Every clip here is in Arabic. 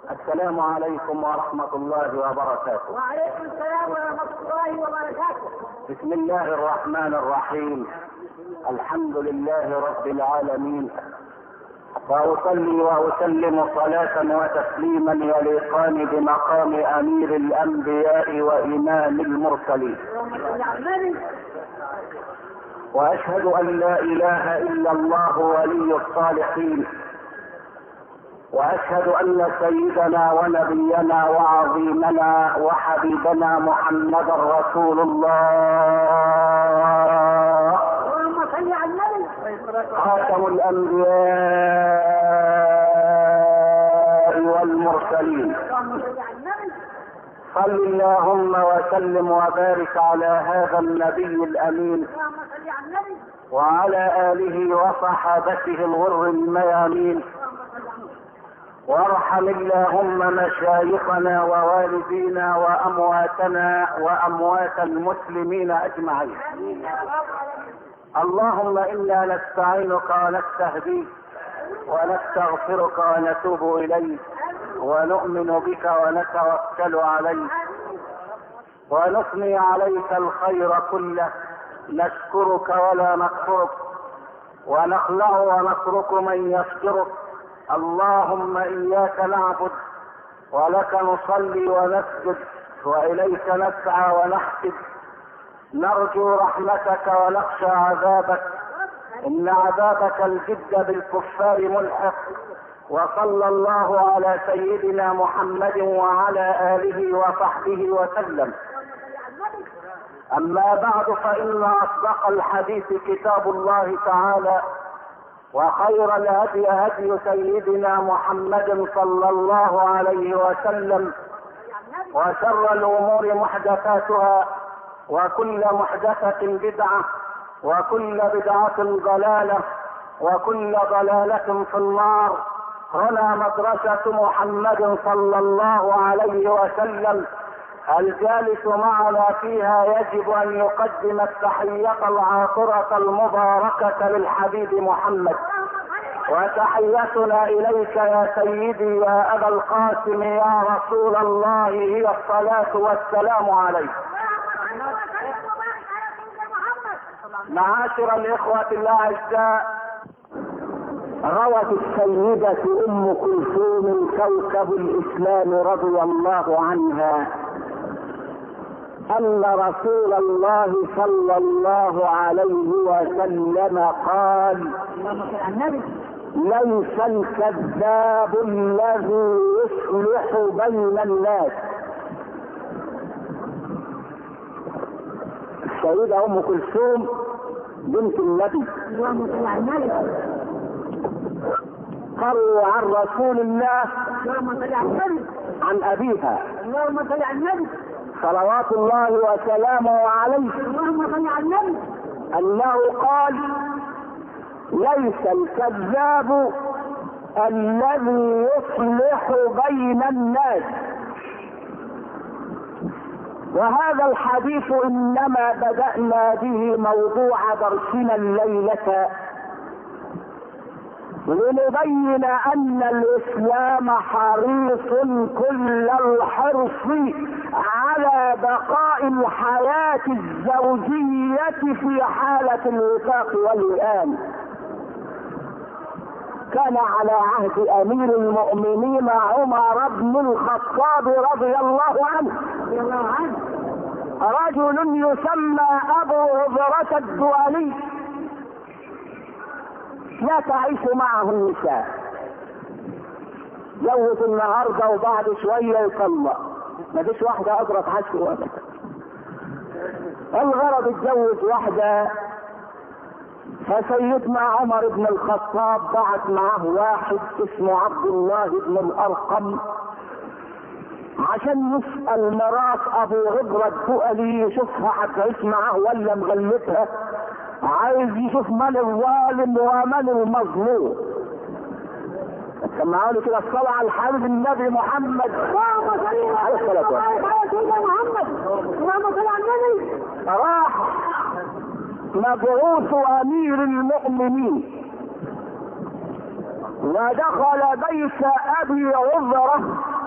السلام عليكم ورحمة الله وبركاته. وعليكم السلام ورحمة الله وبركاته. بسم الله الرحمن الرحيم. الحمد لله رب العالمين، وأصلي وأسلم صلاة وتسليما يليقان بمقام أمير الأنبياء وإمام المرسلين. وأشهد أن لا إله إلا الله ولي الصالحين، وأشهد أن سيدنا ونبينا وعظيمنا وحبيبنا محمدا رسول الله خاتم الأنبياء والمرسلين. صل اللهم وسلم وبارك على هذا النبي الأمين وعلى آله وصحابته الغر الميامين. وارحم اللهم مشايخنا ووالدينا وأمواتنا وأموات المسلمين أجمعين. اللهم إنا نستعينك ونستهديك ونستغفرك ونتوب إليك ونؤمن بك ونتوكل عليك ونثني عليك الخير كله. نشكرك ولا نكفرك ونخلع ونترك من يفجرك. اللهم إياك نعبد ولك نصلي ونسجد وإليك نسعى ونحسد. نرجو رحمتك ونخشى عذابك، إن عذابك الجد بالكفار ملحق. وصلى الله على سيدنا محمد وعلى آله وصحبه وسلم. أما بعد، فإن أصدق الحديث كتاب الله تعالى، وخير الهدي هدي سيدنا محمد صلى الله عليه وسلم، وشر الأمور محدثاتها، وكل محدثة بدعة، وكل بدعة ضلالة، وكل ضلالة في النار. هنا مدرسة محمد صلى الله عليه وسلم، الجالس معنا فيها يجب أن يقدم التحية العاطرة المباركة للحبيب محمد. وتحيتنا إليك يا سيدي يا أبا القاسم يا رسول الله هي الصلاة والسلام عليك. معاشر الإخوة الأعزاء، روت السيدة أم كلثوم كوكب الإسلام رضي الله عنها أن رسول الله صلى الله عليه وسلم قال: ليس الكذاب الذي يصلح بين الناس. السيدة أم كلثوم بنت النبي قالوا عن رسول الله عن أبيها صلوات الله وسلامه عليه أنه قال: ليس الكذاب الذي يصلح بين الناس. وهذا الحديث إنما بدأنا به موضوع درسنا الليلة لنبين أن الإسلام حريص كل الحرص على بقاء الحياة الزوجية في حالة الوفاق والوئام. كان على عهد أمير المؤمنين عمر بن الخطاب رضي الله عنه رجل يسمى أبو هريرة الدؤلي، لا تعيش معه النساء، جوز النهارده وبعد شويه يطلق، ما فيش واحده اجرت حشو ابدا. الغرض اتجوز واحده، فسيدنا عمر بن الخطاب بعت معه واحد اسمه عبد الله بن الارقم عشان يسأل مرات ابو هريرة الدؤلي يشوفها هتعيش معه ولا مغلبها، عايز يشوف من الظالم ومن المظلوم. سمعوا لي كده الصلاة على الحبيب النبي محمد عليه الصلاة والسلام. راح مبعوث امير المؤمنين ودخل بيت ابي عذرة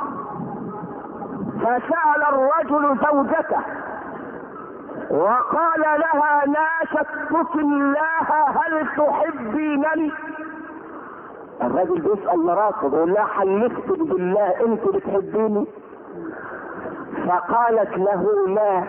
فسأل الرجل زوجته وقال لها: ناشدتك الله هل تحبينني؟ الرجل بيسأل مراته بيقول لها: حلفتك بالله انت بتحبيني؟ فقالت له: لا.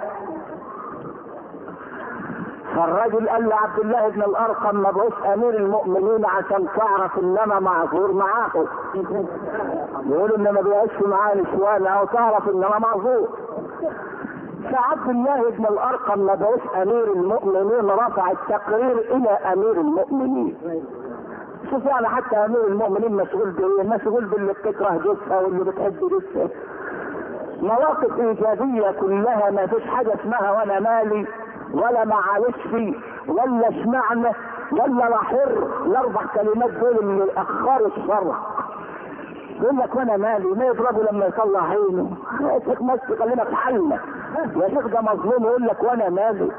فالرجل قال لعبد الله بن الارقم: مبعوث امير المؤمنين عشان تعرف ان انا معذور معاكم. يقولوا ان ما بيعيش معاه نسوان او تعرف ان انا معذور. فعبد الله بن الارقم مبعوث امير المؤمنين رفع التقرير الى امير المؤمنين. شوف يعني حتى امير المؤمنين مشغول بايه؟ مشغول باللي بتكره جثه واللي بتحب جثه. مواقف ايجابيه كلها، ما فيش حاجه اسمها وانا مالي ولا معلش فيه ولا اشمعنى ولا رحر. الاربع كلمات دول اللي اخروا الشرع. يقول لك وانا مالي، ما يضربه لما يطلع عينه. يا شيخ ماشي خلينا في حالنا، يا شيخ ده مظلوم. يقول لك وانا مالي.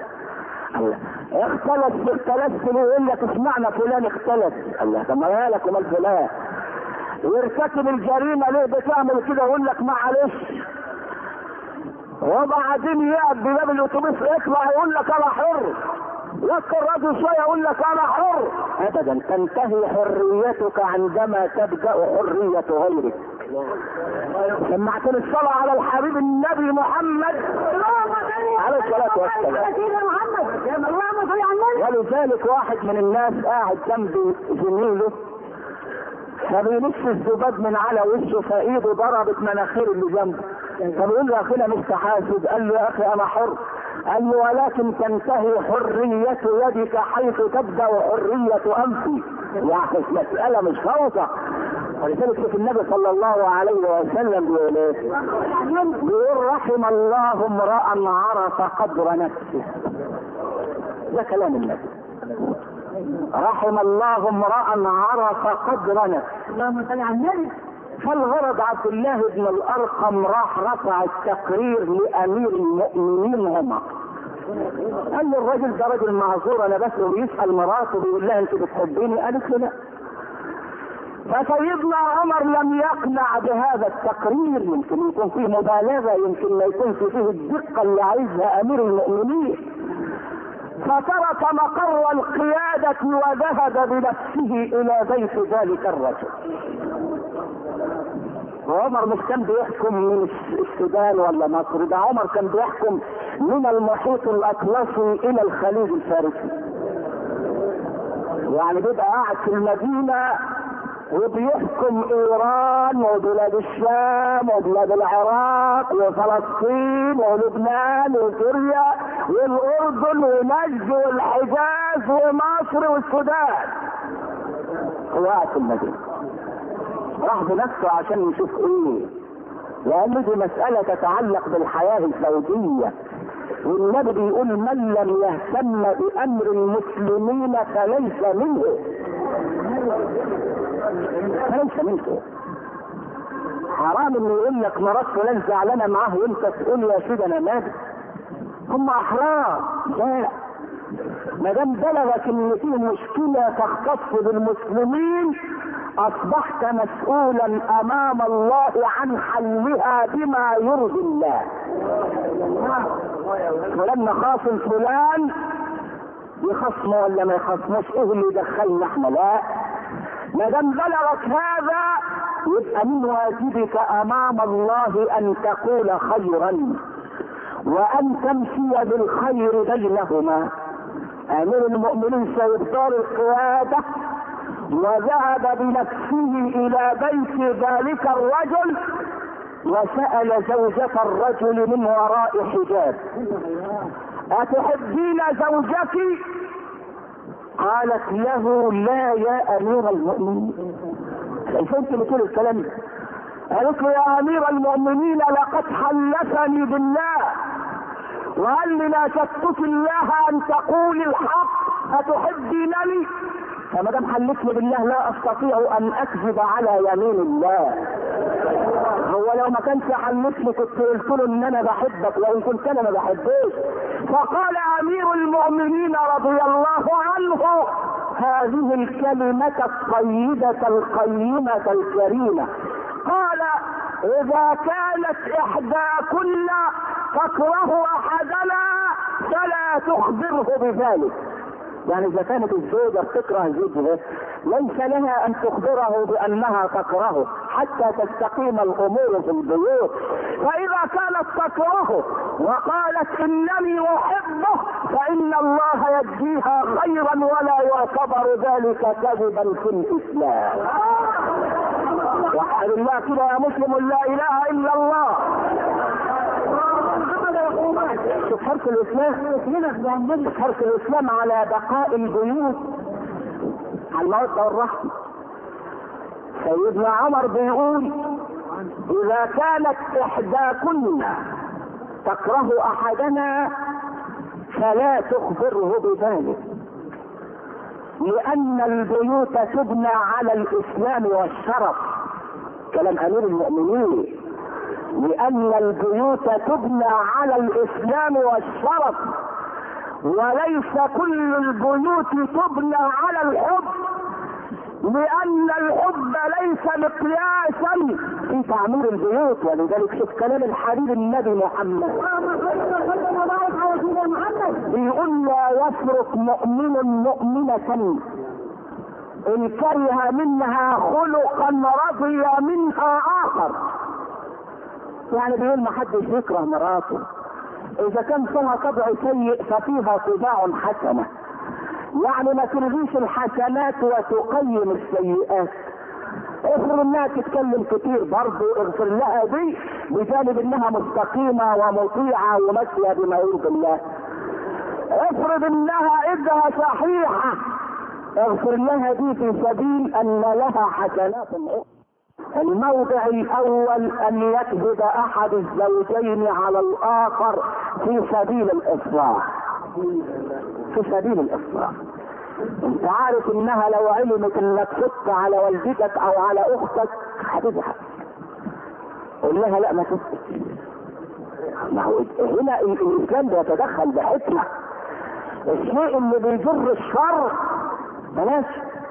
اختلس ليه؟ يقول لك اشمعنى فلان اختلس. الله، طب ما مالك ومال فلان؟ يرتكب الجريمه ليه بتعمل كده؟ يقول لك معلش. وبعدين يقعد بباب الاتوبيس يطلع يقول لك انا حر. يذكر الرجل شويه يقول لك انا حر. ابدا، تنتهي حريتك عندما تبدا حريه غيرك. سمعتني الصلاه على الحبيب النبي محمد عليه الصلاه والسلام. ولذلك واحد من الناس قاعد جنب زميله فبيلف الذباب من على وشه فايده ضربت مناخير اللي جنبه. فبيقول له: يا اخي انا مش حاسد. قال له: يا اخي انا حر. قال له: ولكن تنتهي حرية يدك حيث تبدأ حرية انفي. يعني المسألة مش فوضى. ولذلك شوف النبي صلى الله عليه وسلم بيقول ايه؟ بيقول: رحم الله امرأ عرف قدر نفسه. ده كلام النبي. رحم الله امرأ عرف قدر نفسه. اللهم صل على النبي. فالغرض عبد الله بن الارقم راح رفع التقرير لامير المؤمنين عمر. قال له: الراجل ده راجل معذور، انا بس بيسال مراته بيقول لها: انت بتحبيني؟ قالت له: لا. فسيدنا عمر لم يقنع بهذا التقرير. يمكن يكون فيه مبالغه، يمكن ما يكونش فيه الدقه اللي عايزها امير المؤمنين. فترك مقر القيادة وذهب بنفسه الى بيت ذلك الرجل. وعمر مش كان بيحكم من السودان ولا مصر، ده عمر كان بيحكم من المحيط الاطلسي الى الخليج الفارسي. يعني بيبقى قاعد في المدينة وبيحكم ايران وبلاد الشام وبلاد العراق وفلسطين ولبنان وسوريا والاردن ونجد والحجاز ومصر والسودان. هو قاعد في المدينة راح بنفسه عشان يشوف ايه، لان دي مسألة تتعلق بالحياة الزوجية. والنبي بيقول: من لم يهتم بامر المسلمين فليس منه. فليس منه. حرام انه يقول لك مرات فلان زعلانه معاه وانت تقول يا سيدي انا مالي. هم احرار. لا، ما دام بلغك ان في مشكله تختص بالمسلمين اصبحت مسؤولا امام الله عن حلها بما يرضي الله. فلما خاصم فلان يخصمه ولا ما يخصموش، ايه اللي يدخلنا احنا؟ لا، ما دام بلغك هذا يبقى من واجبك امام الله ان تقول خيرا وان تمشي بالخير بينهما. امير المؤمنين سيختار القياده وذهب بنفسه الى بيت ذلك الرجل وسأل زوجة الرجل من وراء حجاب: أتحبين زوجك؟ قالت له: لا يا امير المؤمنين. انت بتقول الكلام ده؟ قالت له: يا امير المؤمنين لقد حلفني بالله وقال لي: لا تتق الله ان تقول الحق، أتحبينني؟ فما دام حلفني بالله لا استطيع ان اكذب على يمين الله. هو لو ما كانش حلفني كنت قلت له ان انا بحبك وان كنت انا ما بحبوش. فقال امير المؤمنين رضي الله عنه: هذه الكلمة الطيبة القيمة الكريمة. قال اذا كانت احداكن تكره احدنا فلا تخبره بذلك. يعني اذا كانت الزوجة بتكره زوجها ليس لها ان تخبره بانها تكرهه حتى تستقيم الامور في البيوت. فاذا كانت تكرهه وقالت انني احبه فان الله يجزيها خيرا ولا يعتبر ذلك كذبا في الاسلام. وحد الله كده يا مسلم، لا اله الا الله. شوف حرص الاسلام على بقاء البيوت على المودة والرحمة. سيدنا عمر بيقول اذا كانت احداكن تكره احدنا فلا تخبره بذلك، لان البيوت تبنى على الاسلام والشرف. كلام امير المؤمنين، لان البيوت تبنى على الاسلام والشرف، وليس كل البيوت تبنى على الحب، لان الحب ليس مقياسا في تعمير البيوت. ولذلك شوف كلام الحبيب النبي محمد بيقول لا يفرق مؤمن مؤمنة ان كره منها خلقا رضي منها اخر. يعني بيقول ما حدش يكره مراته، اذا كان فيها طبع سيء ففيها طباع حسنة. يعني ما تلغيش الحسنات وتقيم السيئات. افرض انها تتكلم كتير برضه اغفر لها دي بجانب انها مستقيمة ومطيعة وماشية بما يرضي الله. افرض انها ايدها صحيحة اغفر لها دي في سبيل ان لها حسنات اخرى. الموضع الاول ان يكذب احد الزوجين على الاخر في سبيل الاصلاح. في سبيل الاصلاح. انت عارف انها لو علمت انك فت على والدتك او على اختك هتزعل. قول لها لا ما تفتش. ما هو هنا الاسلام بيتدخل بحكمة. الشيء اللي بيجر الشر بلاش.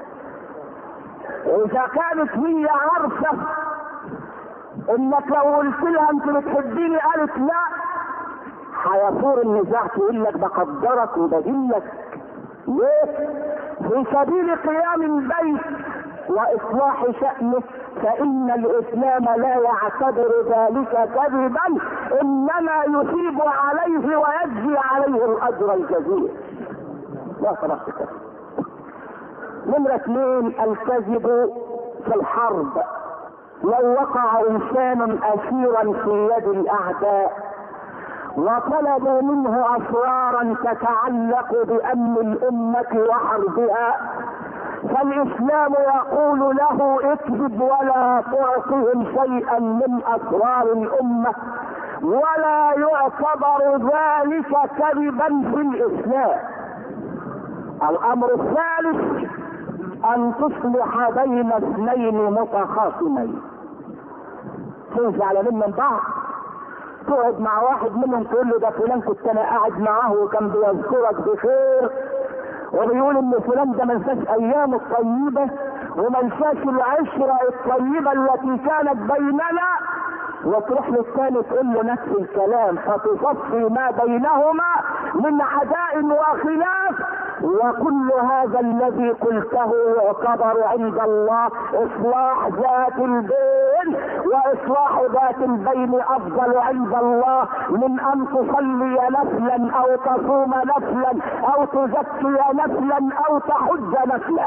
اذا كانت هي عارفة انك لو قلت لها انت بتحبيني قالت لا هيثور النزاع، تقول لك بقدرك وبدلك. ليه؟ في سبيل قيام البيت واصلاح شأنه، فان الاسلام لا يعتبر ذلك كذبا، انما يثيب عليه ويجزي عليه الاجر الجزيل. لا صراحة كذب. نمرة 2 الكذب في الحرب. لو وقع انسان اسيرا في يد الاعداء وطلبوا منه اسرارا تتعلق بامن الامة وحربها، فالاسلام يقول له اكذب ولا تعطهم شيئا من اسرار الامة، ولا يعتبر ذلك كذبا في الاسلام. الامر الثالث ان تصلح بين اثنين متخاصمين. تزعل من بعض، تقعد مع واحد منهم تقول له ده فلان كنت انا قاعد معاه وكان بيذكرك بخير وبيقول ان فلان ده ما نساش ايامه الطيبه وما نساش العشره الطيبه التي كانت بيننا، وتروح للثاني تقول له نفس الكلام فتصفي ما بينهما من عداء وخلاف. وكل هذا الذي قلته يعتبر عند الله اصلاح ذات البين، واصلاح ذات البين افضل عند الله من ان تصلي نفلا او تصوم نفلا او تزكي نفلا او تحج نفلا.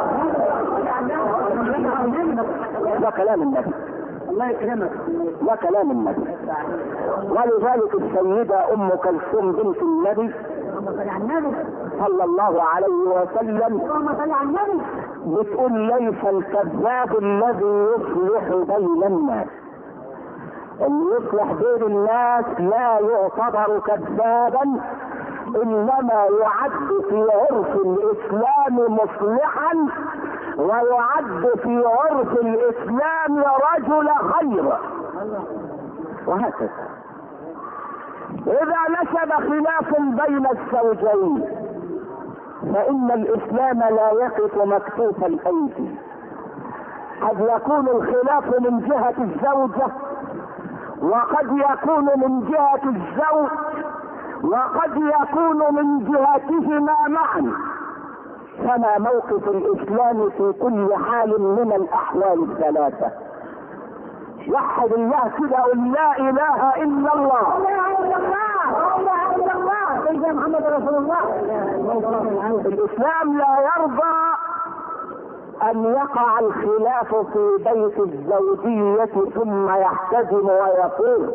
ده كلام النبي. الله يكرمك. ده كلام النبي. ولذلك السيدة ام كلثوم بنت النبي صلى الله عليه وسلم بتقول ليس الكذاب الذي يصلح بين الناس. اللي يصلح بين الناس لا يعتبر كذابا، انما يعد في عرف الاسلام مصلحا، ويعد في عرف الاسلام رجل خير، وهكذا. اذا نشب خلاف بين الزوجين فإن الإسلام لا يقف مكتوف الأيدي. قد يكون الخلاف من جهة الزوجة، وقد يكون من جهة الزوج، وقد يكون من جهتهما معا. فما موقف الإسلام في كل حال من الأحوال الثلاثة؟ وحد الله كده، قل لا إله إلا الله. لا اله الا الله، لا اله الا الله، سيدنا محمد رسول الله. الإسلام لا يرضى أن يقع الخلاف في بيت الزوجية ثم يحتزم ويقول.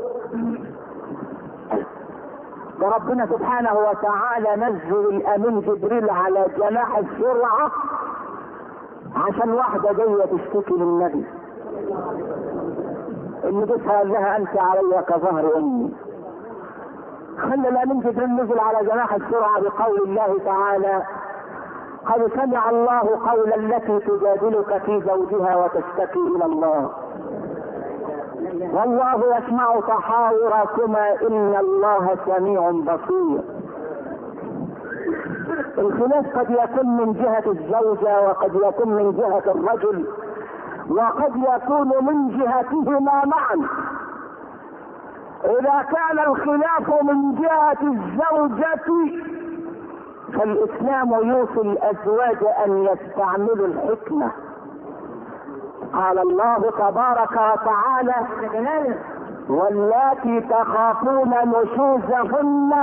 وربنا سبحانه وتعالى نزل الأمين جبريل على جناح السرعة عشان واحدة جاية تشتكي للنبي ان جوزها قال لها انت علي كظهر امي. خلى الامين جبريل نزل على جناح السرعه بقول الله تعالى: قد سمع الله قول التي تجادلك في زوجها وتشتكي الى الله والله يسمع تحاوركما ان الله سميع بصير. الخلاف قد يكون من جهه الزوجه، وقد يكون من جهه الرجل، وقد يكون من جهتهما معا. اذا كان الخلاف من جهة الزوجة فالاسلام يوصي الازواج ان يستعملوا الحكمة. قال الله تبارك وتعالى: واللاتي تخافون نشوزهن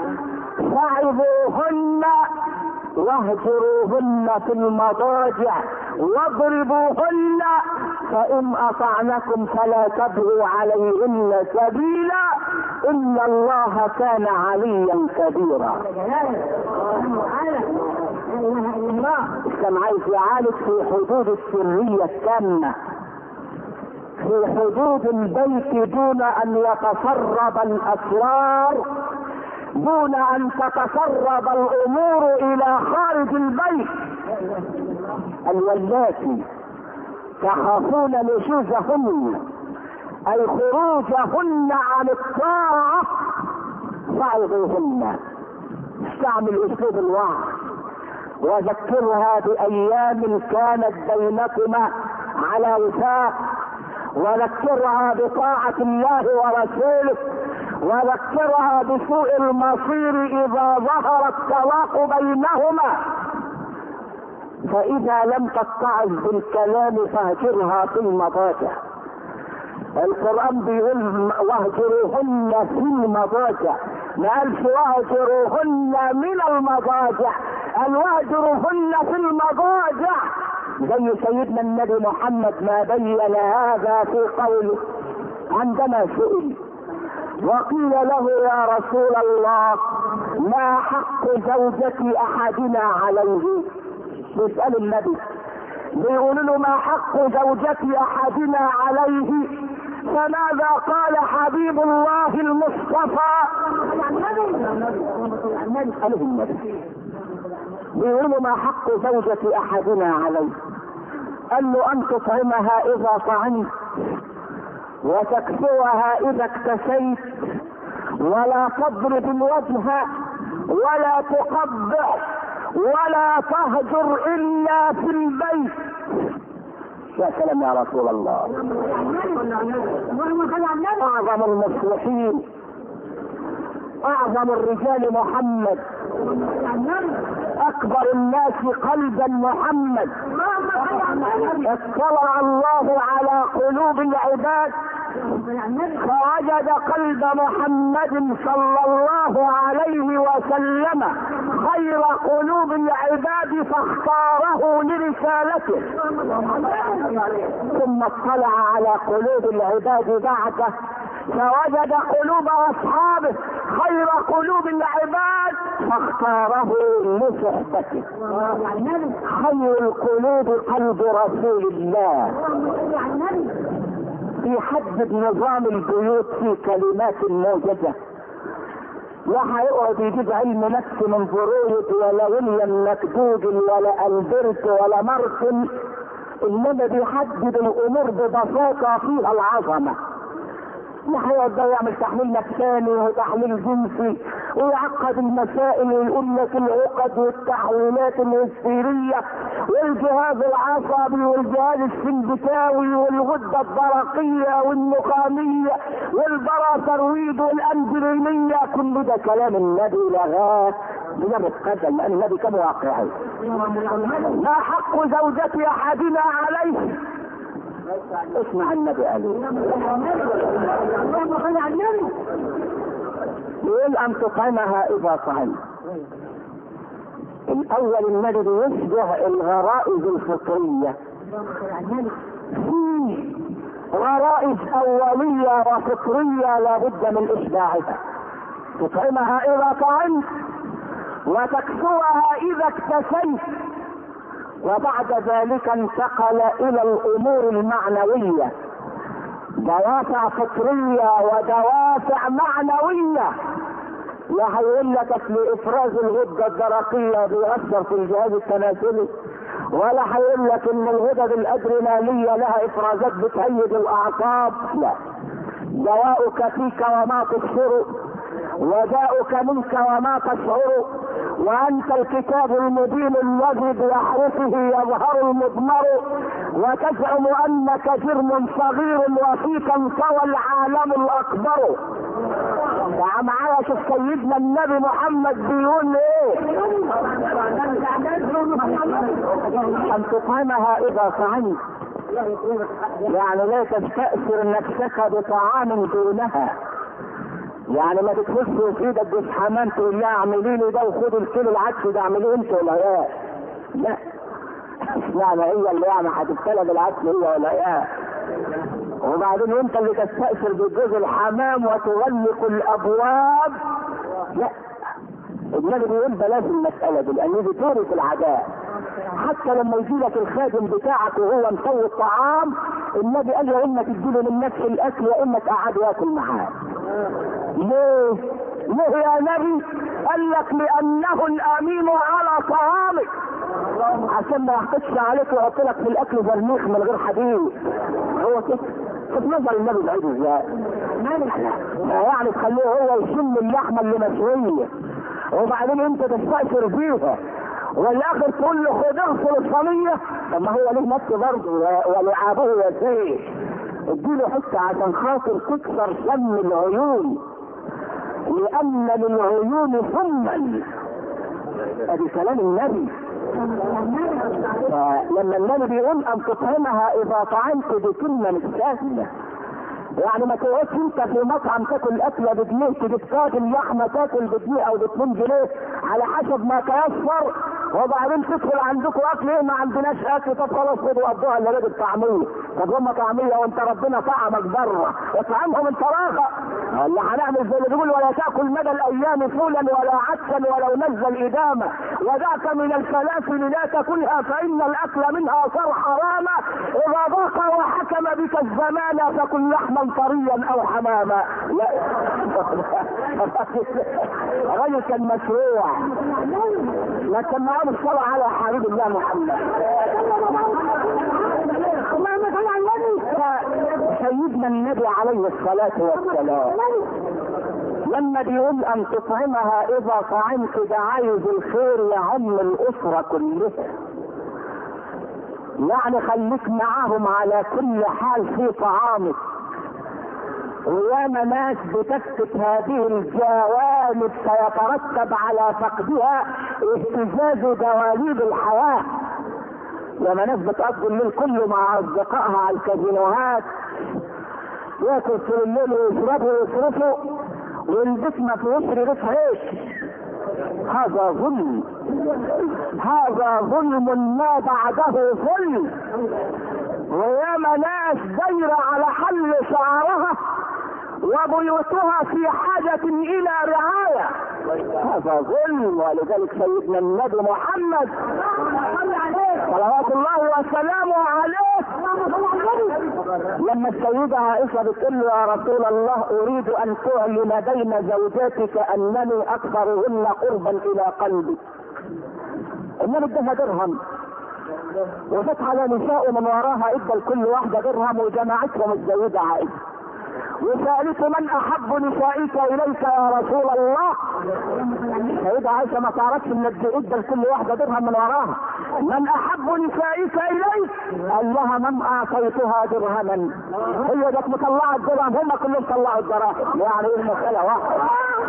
فعظوهن واهجروهن في المضاجع واضربوهن فإن أطعنكم فلا تبغوا عليهن سبيلا إن الله كان عليا كبيرا. الإسلام عايز يعالج في حدود السرية التامة، في حدود البيت، دون أن يتسرب الأسرار، دون ان تتسرب الامور الى خارج البيت. واللاتي تخافون نشوزهن اي خروجهن عن الطاعة فعظوهن. استعمل اسلوب الوعظ وذكرها بايام كانت بينكما على وفاق، وذكرها بطاعة الله ورسوله، وذكرها بسوء المصير اذا ظهر الطلاق بينهما. فاذا لم تتعظ بالكلام فاهجرها في المضاجع. القرآن بيقول واهجروهن في المضاجع، ما قالش واهجروهن من المضاجع، قال واهجروهن في المضاجع. زي سيدنا النبي محمد ما بين هذا في قوله عندما سئل وقيل له: يا رسول الله ما حق زوجة احدنا عليه؟ بيسأل النبي، بيقول له ما حق زوجة احدنا عليه؟ فماذا قال حبيب الله المصطفى؟ بيقول له ما حق زوجة احدنا عليه؟ قال له: ان تطعمها اذا طعمت، وتكسوها اذا اكتسيت، ولا تضرب الوجه، ولا تقبح، ولا تهجر الا في البيت. يا سلام يا رسول الله. اعظم المصلحين، اعظم الرجال محمد، اكبر الناس قلبا محمد. اطلع الله على قلوب العباد فوجد قلب محمد صلى الله عليه وسلم خير قلوب العباد فاختاره لرسالته، ثم اطلع على قلوب العباد بعده فوجد قلوب اصحابه خير قلوب العباد فاختاره لصحبته. خير القلوب قلب رسول الله. في حد نظام البيوت في كلمات موجزة، وهيقعد يجيب علم نفس من فرويد ولا ويليام مكدوجل ولا ألبرت ولا مارتن، انما بيحدد الامور ببساطة فيها العظمة. هيقعد ده يعمل تحليل نفساني وتحليل جنسي ويعقد المسائل ويقول لك العقد والتحويلات الهستيريه والجهاز العصبي والجهاز السمبتاوي والغده الدرقيه والنخاميه والبراثرويد والاندرينيه، كل ده كلام النبي لغاه بجمع القدم، لان النبي كان واقعي. ما حق زوجة احدنا عليه؟ اسمع النبي قال يقول ان تطعمها اذا طعمت. الاول النبي بيشبه الغرائز الفطريه، في غرائز اوليه وفطريه لابد من اشباعها. تطعمها اذا طعمت وتكسوها اذا اكتسيت، وبعد ذلك انتقل الى الامور المعنويه، دوافع فطريه ودوافع معنويه. لا هيقول لك اصل افراز الغده الدرقيه بيؤثر في الجهاز التناسلي، ولا هيقول لك ان الغدد الادريناليه لها افرازات بتهيج الاعصاب. لا، دواؤك فيك وما تبصر، وداؤك منك وما تشعر، وانت الكتاب المبين الذي بأحرفه يظهر المضمر، وتزعم انك جرم صغير وفيك انطوى العالم الاكبر. يا معايا شوف سيدنا النبي محمد بيقول ايه؟ ان تطعمها اذا طعمت، يعني لا تستأثر نفسك بطعام دونها. يعني ما تتفش في ايدك جوز حمام تقول لها اعملي لي ده وخد الكيلو العدس ده اعمليه انت ولا ايه؟ لا، يعني هي اللي يعني هتبتلى بالعدس هي ولا ايه؟ وبعدين انت اللي تستأثر بجوز الحمام وتغلق الابواب. لا، النبي بيقول بلاش المسألة دي، لان دي تورث العداء. حتى لما يجي لك الخادم بتاعك وهو مسوي الطعام، النبي قال يا اما تديله من نفس الاكل يا اما تقعد ياكل معاه. ليه؟ ليه يا نبي؟ قال لك لانه الامين على طعامك، عشان ما يحطش عليك ويحط لك في الاكل زرنيخ من غير حديد. هو كده شوف نظر النبي بعيد ازاي، يعني تخليه هو يشم اللحمه اللي مشويه وبعدين انت تستأثر فيها والاخر تقول له خد اغسل الصينيه. طب ما هو ليه نفس برضه ولعابه يسير، اديله حته عشان خاطر تكسر سم العيون، لان للعيون سما. ادي كلام النبي. لما النبي بيقول ان تطعمها اذا طعمت دي كلمه مش سهله، يعني ما تقعدش انت في مطعم تاكل اكله بجنيه تجيب طاجن لحمه تاكل بجنيه او ب2 جنيه على حسب ما تيسر، وبعدين تدخل عندكم اكل ايه؟ ما عندناش اكل. طب خلاص خدوا قضوها اللي راجل طعميه. طب هم طعميه وانت ربنا طعمك بره، اطعمهم انت راغب. اللي هنعمل زي اللي بيقول ولا تاكل مدى الايام فولا ولا عدسا ولو نزل ادامه، ودعك من الفلافل لا تاكلها فان الاكل منها صار حراما، اذا ضاق وحكم بك الزمان فكل لحما طريا او حماما. لا الراجل كان مشروع، لكن معاه الصلاة على حبيب الله محمد. سيدنا النبي عليه الصلاة والسلام لما بيقول ان تطعمها اذا طعمت ده عايز الخير يعم الاسرة كلها، يعني خليك معاهم على كل حال في طعامك. وياما ناس بتسكت هذه الجوانب سيترتب على فقدها اهتزاز دواليب الحياة. لما ناس بتقضي الليل كله مع اصدقائها على الكازينوهات، ياكل في الليل ويشربوا ويصرفوا والبيت ما فيهوش رغيف عيش. هذا ظلم، هذا ظلم ما بعده ظلم. وياما ناس دايره على حل شعرها وبيوتها في حاجة الى رعاية، هذا ظلم. ولذلك سيدنا النبي محمد صلوات الله وسلامه عليه لما السيدة عائشة بتقول له يا رسول الله اريد ان تعلن بين زوجاتك انني اكثرهن قربا الى قلبي، النبي ادها درهم وفتح على نساء من وراها ادى لكل واحدة درهم وجمعتهم السيدة عائشة، وسألته من احب نسائك اليك يا رسول الله؟ سيدة عائشة ما تعرفش ان ادى لكل واحدة درهم من وراها. من احب نسائك اليك؟ قال لها من اعطيتها درهما. هي جت مطلعة الدرهم، هم كلهم طلعوا الدراهم، يعني المسألة واحدة.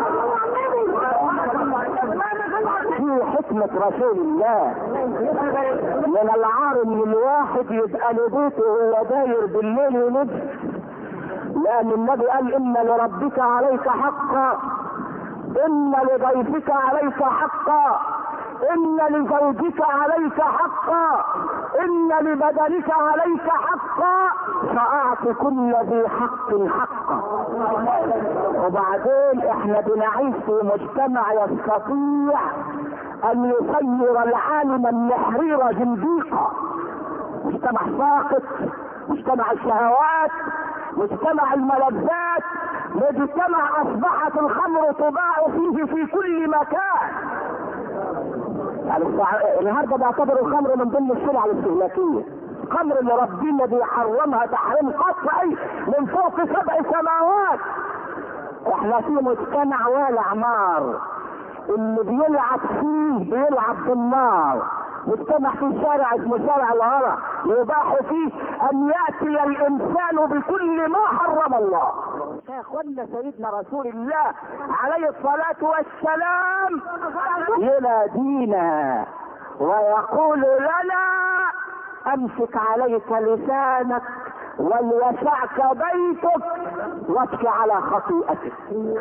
في حكمة رسول الله. من العار ان الواحد يبقى له بيته وهو داير بالليل ونص، لان النبي قال ان لربك عليك حقا، ان لضيفك عليك حقا، ان لزوجك عليك حقا، ان لبدنك عليك حقا، فاعط كل ذي حق حقه. وبعدين احنا بنعيش في مجتمع يستطيع ان يصير العالم النحرير زنديقا، مجتمع ساقط، مجتمع الشهوات، مجتمع الملذات، مجتمع اصبحت الخمر تباع فيه في كل مكان. يعني النهارده بيعتبروا الخمر من ضمن السلع الاستهلاكيه. الخمر اللي ربنا بيحرمها تحريم قطعي من فوق 7 سماوات. احنا في مجتمع والع نار، اللي بيلعب فيه بيلعب بالنار. مجتمع في شارع اسمه شارع الهرى يباح فيه ان ياتي الانسان بكل ما حرم الله. يا اخوانا سيدنا رسول الله عليه الصلاه والسلام ينادينا ويقول لنا امسك عليك لسانك وليسعك بيتك وابكي على خطيئتك.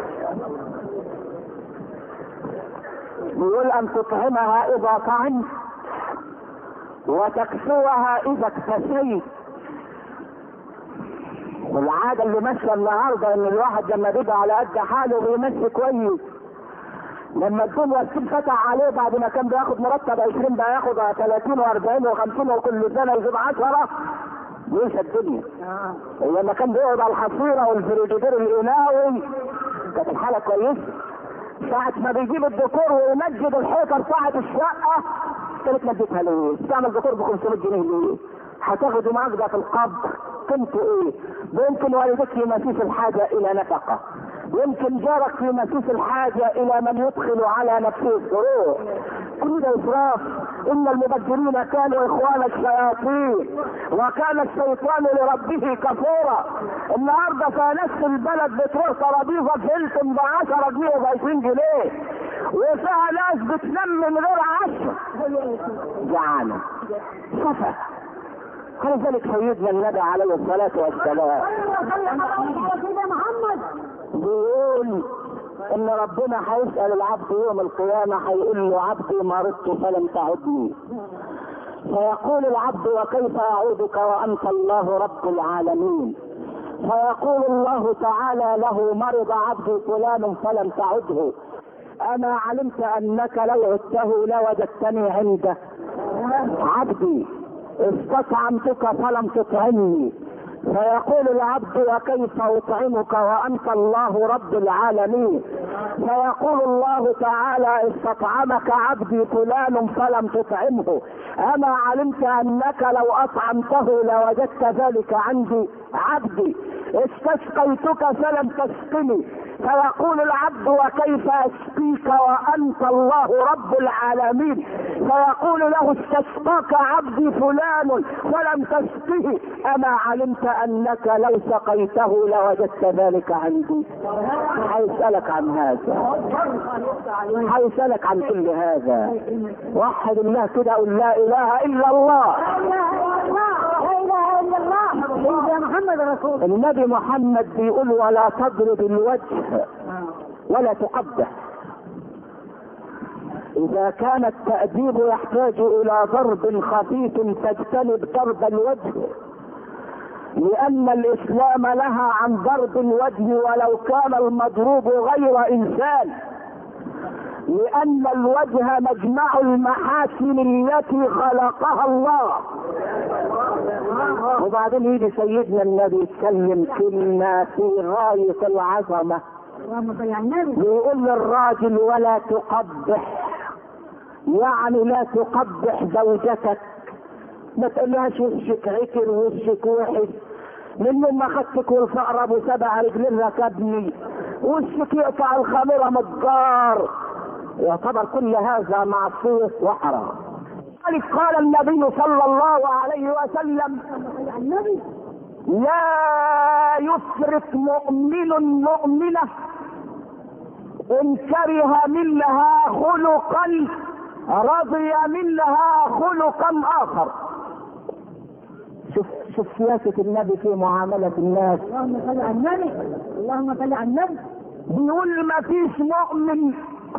يقول ان تطعمها اذا طعمت وتكسوها اذا اكتسيت. والعادة اللي ماشية النهارده ان الواحد لما بيبقى على قد حاله بيمشي كويس، لما الدنيا تنفتح عليه بعد ما كان بياخد مرتب 20 بقى ياخد 30 و40 و50 وكل سنه يجيب 10 ينسى الدنيا. لما كان بيقعد على الحصيره والفريجيدير القناوي كانت الحاله كويسه. ساعة ما بيجيب الديكور ويمجد الحيطه بتاعت الشقه كانت مدتها ليه؟ تعمل ديكور ب 500 جنيه ليه؟ هتاخدوا معاك ده في القبر قيمته ايه؟ يمكن والدك في مسيس الحاجه الى نفقه، يمكن جارك في مسيس الحاجه الى من يدخل على نفسه السرور. كل ده اسراف. ان المبذرين كانوا اخوان الشياطين وكان الشيطان لربه كفورا. النهارده في نفس البلد بتروح ترابيزه هيلتون ب 10 جنيه وب 20 جنيه وفيها ناس بتنام من غير عشر. جعانه سفه. ولذلك سيدنا النبي عليه الصلاه والسلام بيقول ان ربنا هيسال العبد يوم القيامه، هيقول له عبدي مرضت فلم تعدني، فيقول العبد وكيف اعودك وانت الله رب العالمين، فيقول الله تعالى له مرض عبدي فلان فلم تعده، اما علمت انك لو عدته لوجدتني عنده. عبدي استطعمتك فلم تطعمني، فيقول العبد وكيف اطعمك وانت الله رب العالمين، فيقول الله تعالى استطعمك عبدي فلان فلم تطعمه، اما علمت انك لو اطعمته لوجدت ذلك عندي. عبدي استسقيتك فلم تسقني، فيقول العبد وكيف اسقيك وانت الله رب العالمين، فيقول له استسقاك عبدي فلان فلم تسقه، اما علمت انك لو سقيته لوجدت ذلك عندي. هيسألك عن هذا، هيسألك عن كل هذا. وحد الله كده قل لا اله الا الله. النبي محمد بيقول ولا تضرب الوجه ولا تقبح. اذا كان التأديب يحتاج الى ضرب خفيف تجتنب ضرب الوجه، لان الاسلام نهى عن ضرب الوجه ولو كان المضروب غير انسان، لان الوجه مجمع المحاسن التي خلقها الله. وبعدين يجي سيدنا النبي يتكلم كلمة في غاية العظمة، يقول للراجل ولا تقبح، يعني لا تقبح زوجتك، ما تقولهاش وشك عكر وشك وحش، من يوم ما خدتك والفقر ابو 7 رجلين ركبني، وشك يقطع الخميره متجار. يعتبر كل هذا معصيه وحرام. لذلك قال النبي صلى الله عليه وسلم: لا يفرق مؤمن مؤمنة إن كره منها خلقا رضي منها خلقا آخر. شوف سياسة النبي في معاملة الناس. اللهم صل على النبي، اللهم صل على النبي. بيقول ما فيش مؤمن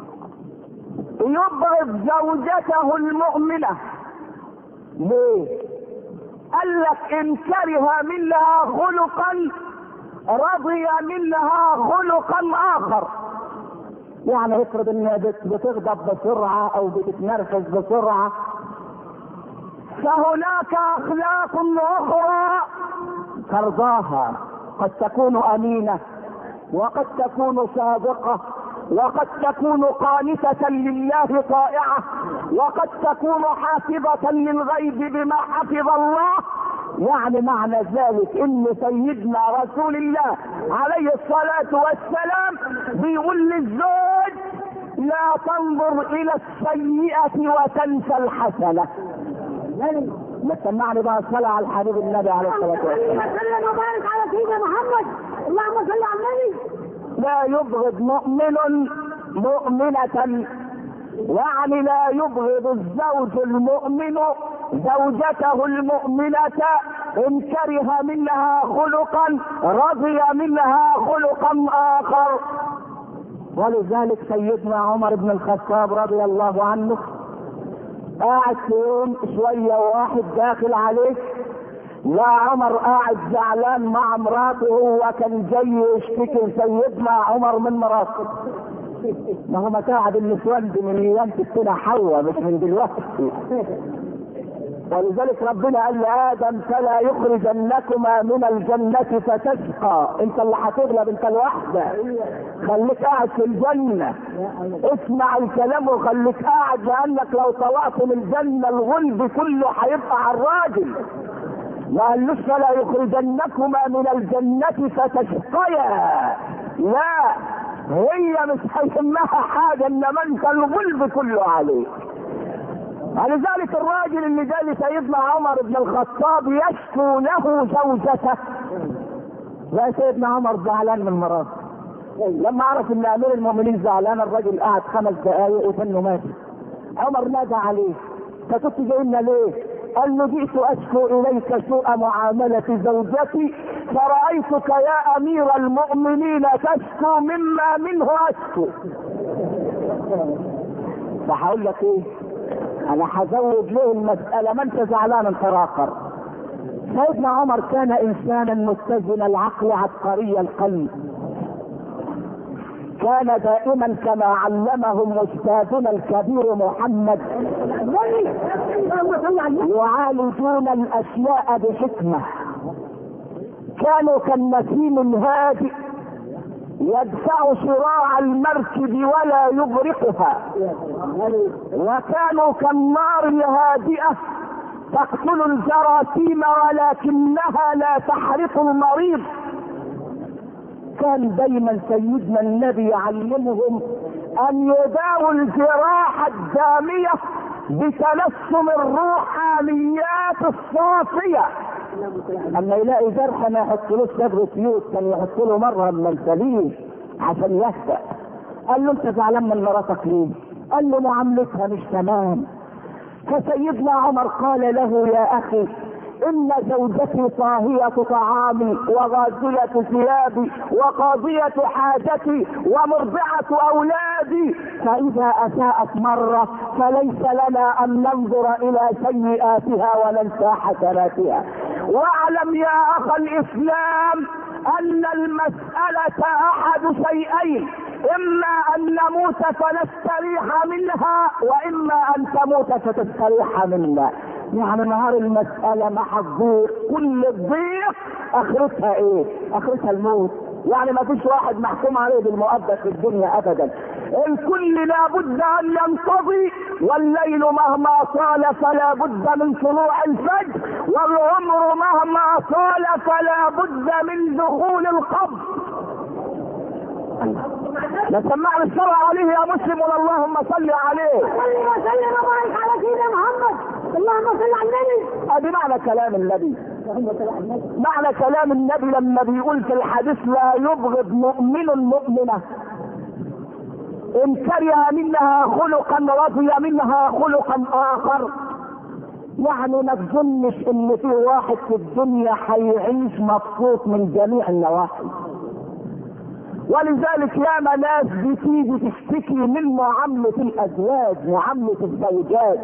يبغض زوجته المؤمنة. ليه؟ قال لك ان كره منها خلقا رضي منها خلقا اخر. يعني افرض انها بتغضب بسرعة او بتتنرفز بسرعة، فهناك اخلاق اخرى ترضاها، قد تكون امينة، وقد تكون صادقة، وقد تكون قانتة لله طائعة، وقد تكون حافظة للغيب بما حفظ الله. يعني معنى ذلك ان سيدنا رسول الله عليه الصلاة والسلام بيقول للزوج: لا تنظر الى السيئة وتنسى الحسنة. ما سمعني بقى الصلاة على الحبيب النبي عليه الصلاة والسلام. اللهم وبارك على سيدنا محمد، اللهم صل على النبي. لا يبغض مؤمن مؤمنة، يعني لا يبغض الزوج المؤمن زوجته المؤمنة إن كره منها خلقا رضي منها خلقا آخر. ولذلك سيدنا عمر بن الخطاب رضي الله عنه قاعد في يوم شوية واحد داخل عليه، لا عمر قاعد زعلان مع مراته، وكان جاي يشتكي سيدنا عمر من مراته. ما هو متاعب النسوان دي من ايام ستنا حواء، مش من دلوقتي. ولذلك ربنا قال لآدم: فلا يخرجنكما من الجنة فتشقى. انت اللي هتغلب، انت الوحدة. خليك قاعد في الجنة، اسمع الكلام وخليك قاعد، لانك لو طلعت من الجنة الغلب كله هيبقى على الراجل. ما قالوش فلا يخرجنكما من الجنة فتشقيا، لا، هي مش هيهمها حاجة، انما انت الغلب كله عليك. ولذلك الراجل اللي جاء لسيدنا عمر بن الخطاب يشكو له زوجته، لا سيدنا عمر زعلان من مراته. لما عرف ان امير المؤمنين زعلان، الراجل قعد 5 دقايق وكانه مات. عمر نادى عليه: انت كنت جاي لنا ليه؟ قال له: جئت اشكو اليك سوء معاملة زوجتي، فرأيتك يا امير المؤمنين تشكو مما منه اشكو. فهقول لك ايه؟ انا هزود له المسألة، ما انت زعلان انت راقر. سيدنا عمر كان انسانا متزن العقل عبقري القلب، كان دائما كما علمهم استاذنا الكبير محمد يعالجون الاشياء بحكمة. كانوا كالنسيم هادئ يدفع شراع المركب ولا يغرقها، وكانوا كالنار الهادئة تقتل الجراثيم ولكنها لا تحرق المريض. كان دايما سيدنا النبي يعلمهم ان يداووا الجراح الدامية بتلسم الروحانيات الصافية. اما يلاقي جرح ما يحطلوش صدر سيوط، كان يحط له مرة من السليم عشان يهدأ. قال له: انت زعلان من مراتك ليه؟ قال له: معاملتها مش تمام. فسيدنا عمر قال له: يا اخي، ان زوجتي طاهية طعامي وغازية ثيابي وقاضية حاجتي ومرضعة اولادي، فاذا اساءت مرة فليس لنا ان ننظر الى سيئاتها وننسى حسناتها. واعلم يا اخ الاسلام ان المسألة احد شيئين: اما ان نموت فنستريح منها، واما ان تموت فتستريح منا. يعني نهار المسألة ما هتضيق، كل الضيق اخرتها ايه؟ اخرتها الموت. يعني ما فيش واحد محكوم عليه بالمؤبد في الدنيا ابدا، الكل لابد ان ينقضي، والليل مهما طال فلا بد من طلوع الفجر، والعمر مهما طال فلا بد من دخول القبر. لا سمعنا الشرع عليه يا مسلم، اللهم صل عليه. صل وسلم وبارك على سيدنا محمد. اللهم صل على النبي. ادي معنى كلام النبي. معنى كلام النبي لما بيقول في الحديث لا يبغض مؤمن مؤمنة ان كره منها خلقا رضي منها خلقا اخر. يعني ما تظنش ان في واحد في الدنيا هيعيش مبسوط من جميع النواحي. ولذلك ياما ناس بتيجي تشتكي من معاملة الازواج، معاملة الزوجات.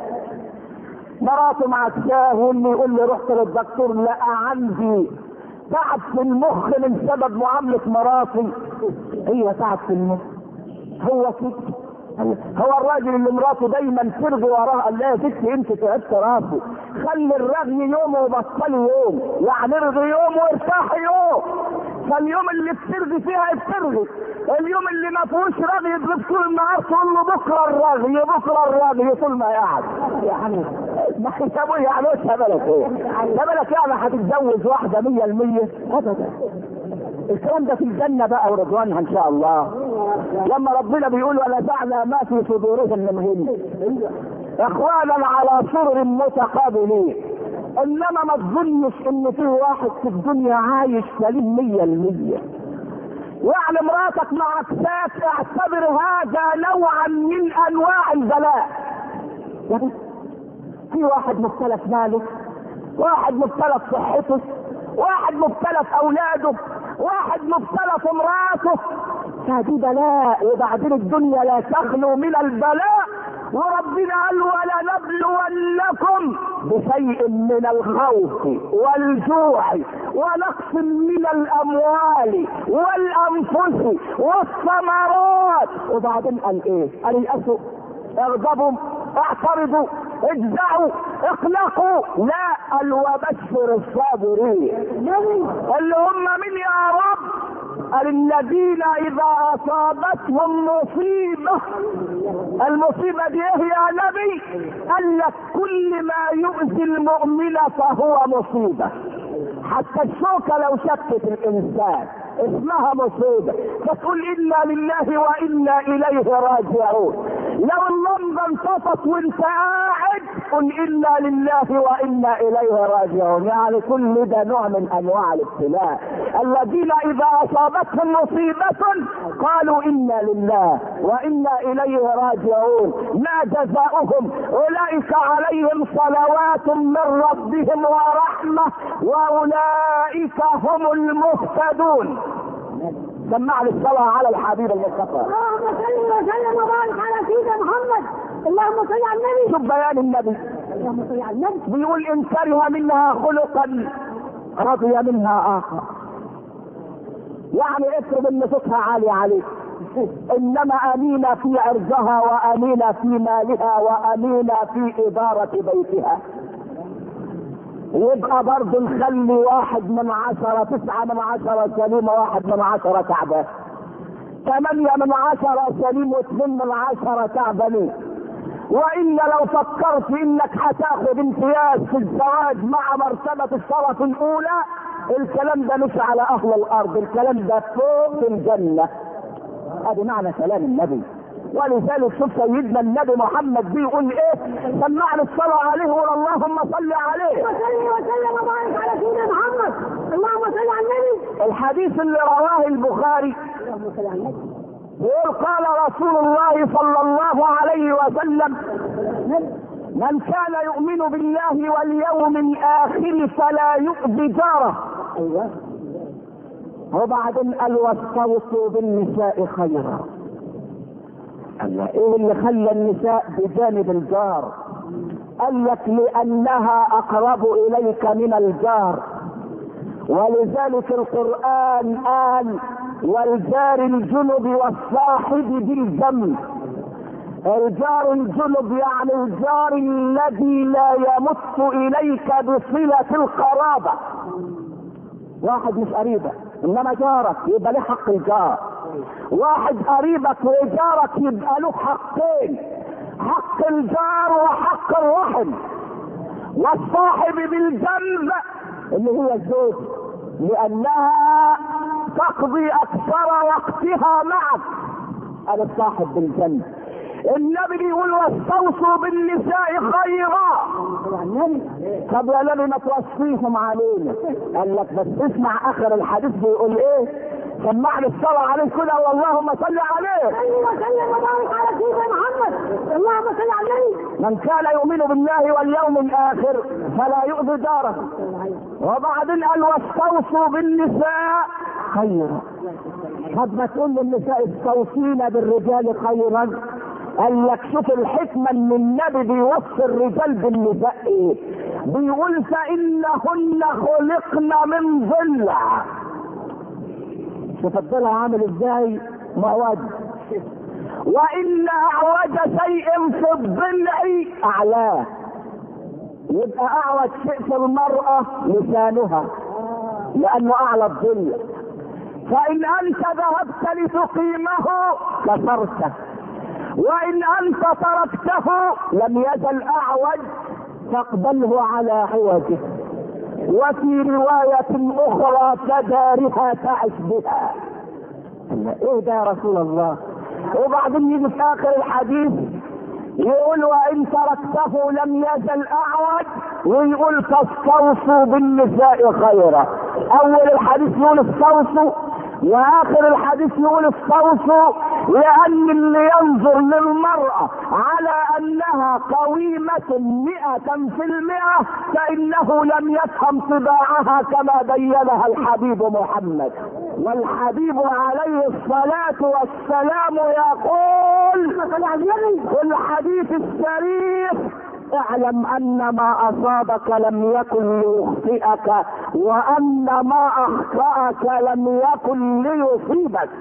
مراته معكساه واللي يقول لي رحت للدكتور لقى عندي تعب في المخ من سبب معاملة مراتي. هي تعب في المخ. هو كده. هو الراجل اللي مراته دايما ترغي وراه قال لها يا ستي انت تعبت راسه، خلي الرغي يوم وبطلي يوم، يعني ارغي يوم وارتاحي يوم. فاليوم اللي بترغي فيها بترغي، اليوم اللي ما فيهوش رغي يضرب طول النهار تقول له بكره الرغي بكره الرغي طول ما قاعد. يعني ما حسابه يعني ايش بالك ايه؟ بالك يعني هتتجوز واحده 100%؟ ابدا. الكلام ده في الجنه بقى ورضوانها ان شاء الله. لما ربنا بيقول ونزعنا ما في صدورهم من غل اخوانا على سرر متقابلين. انما ما تظنش ان في واحد في الدنيا عايش سليم 100%. يعني مراتك مع عكسات اعتبر هذا نوعا من انواع البلاء. يعني في واحد مبتلى في ماله، واحد مبتلى في صحته، واحد مبتلى في اولاده، واحد مبتلى في مراته. فدي بلاء، وبعدين الدنيا لا تخلو من البلاء. وربنا قال ولنبلونكم بشيء من الخوف والجوع ونقص من الاموال والانفس والثمرات. وبعدين قال ايه؟ قال يأسوا، اغضبوا، اعترضوا، اجزعوا، اقلقوا. لا، قال وبشر الصابرين اللي هم من يا رب؟ قال الذين اذا اصابتهم مصيبة. المصيبة دي ايه يا نبي؟ قال لك كل ما يؤذي المؤمن فهو مصيبة. حتى الشوكة لو شكت الانسان اسمها مصيبة، فتقول انا لله وانا اليه راجعون. لو اللمبة انطفت وانت قاعد قل انا لله وانا اليه راجعون. يعني كل ده نوع من انواع الابتلاء. الذين اذا اصابتهم مصيبة قالوا انا لله وانا اليه راجعون. ما جزاؤهم؟ اولئك عليهم صلوات من ربهم ورحمة واولئك هم المهتدون. سمعني الصلاة على الحبيب المصطفى. اللهم صل وسلم وبارك على سيدنا محمد. اللهم صل على النبي. شوف بيان النبي. اللهم صل على النبي. بيقول ان كره منها خلقا رضي منها اخر. يعني افرض ان صوتها عالي عليك، انما امينة في عرضها وامينة في مالها وامينة في ادارة بيتها. يبقى برضه نخلي 1 من 10، 9 من 10 سليمة، 1 من 10 تعبان، 8 من 10 سليم و2 من 10 تعبانين. والا لو فكرت انك هتاخد امتياز في الزواج مع مرتبة الشرف الاولى، الكلام ده مش على اهل الارض، الكلام ده فوق في الجنة. ادي معنى كلام النبي. ولذلك شوف سيدنا النبي محمد بيقول ايه؟ سمعنا الصلاة عليه وقول اللهم صل عليه. وصل وسلم وبارك على سيدنا محمد. اللهم صل على النبي. الحديث اللي رواه البخاري اللهم صل على النبي يقول قال رسول الله صلى الله عليه وسلم من كان يؤمن بالله واليوم الاخر فلا يؤذي جاره. ايوه. وبعدين قال واستوصوا بالنساء خيرا. قال ايه اللي خلى النساء بجانب الجار؟ قال لك لانها اقرب اليك من الجار. ولذلك القرآن قال والجار الجنب والصاحب بالجنب. الجار الجنب يعني الجار الذي لا يمت اليك بصلة القرابة. واحد مش قريبة انما جارك يبقى له حق الجار. واحد قريبك وجارك يبقى له حقين، حق الجار وحق الرحم. والصاحب بالجنب اللي هي الزوج، لانها تقضي اكثر وقتها معك. انا الصاحب بالجنب. النبي يقول واستوصوا بالنساء خيرا. طب يا نبي ما توصيهم علينا؟ قال لك بس اسمع اخر الحديث بيقول ايه؟ سمعني الصلاة عليه كده واللهم صل عليه. ايوه وسلم وبارك على سيدنا محمد. اللهم صل على النبي. من كان يؤمن بالله واليوم الاخر فلا يؤذي جاره. وبعدين قال واستوصوا بالنساء خيرا. طب ما تقول للنساء استوصينا بالرجال خيرا؟ قال لك شوف الحكمة ان النبي بيوصي الرجال بالنساء ايه؟ بيقول فإنهن خلقن من ضلع. شوف الضلع عامل ازاي؟ معوج. وإن أعوج شيء في الضلع أعلاه. يبقى أعوج شيء في المرأة لسانها لأنه أعلى الضلع. فإن أنت ذهبت لتقيمه كسرته، وإن أنت تركته لم يزل أعوج فاقبله على عوجه. وفي رواية أخرى كدارها تعش بها. إيه ده يا رسول الله؟ وبعدين يجي في آخر الحديث يقول وإن تركته لم يزل أعوج، ويقول فاستوصوا بالنساء خيرا. أول الحديث يقول استوصوا، واخر الحديث يقول استوصوا، لان اللي ينظر للمرأة على انها قويمة 100% فانه لم يفهم طباعها كما بينها الحبيب محمد. والحبيب عليه الصلاة والسلام يقول في الحديث الشريف اعلم ان ما اصابك لم يكن ليخطئك، وان ما اخطأك لم يكن ليصيبك.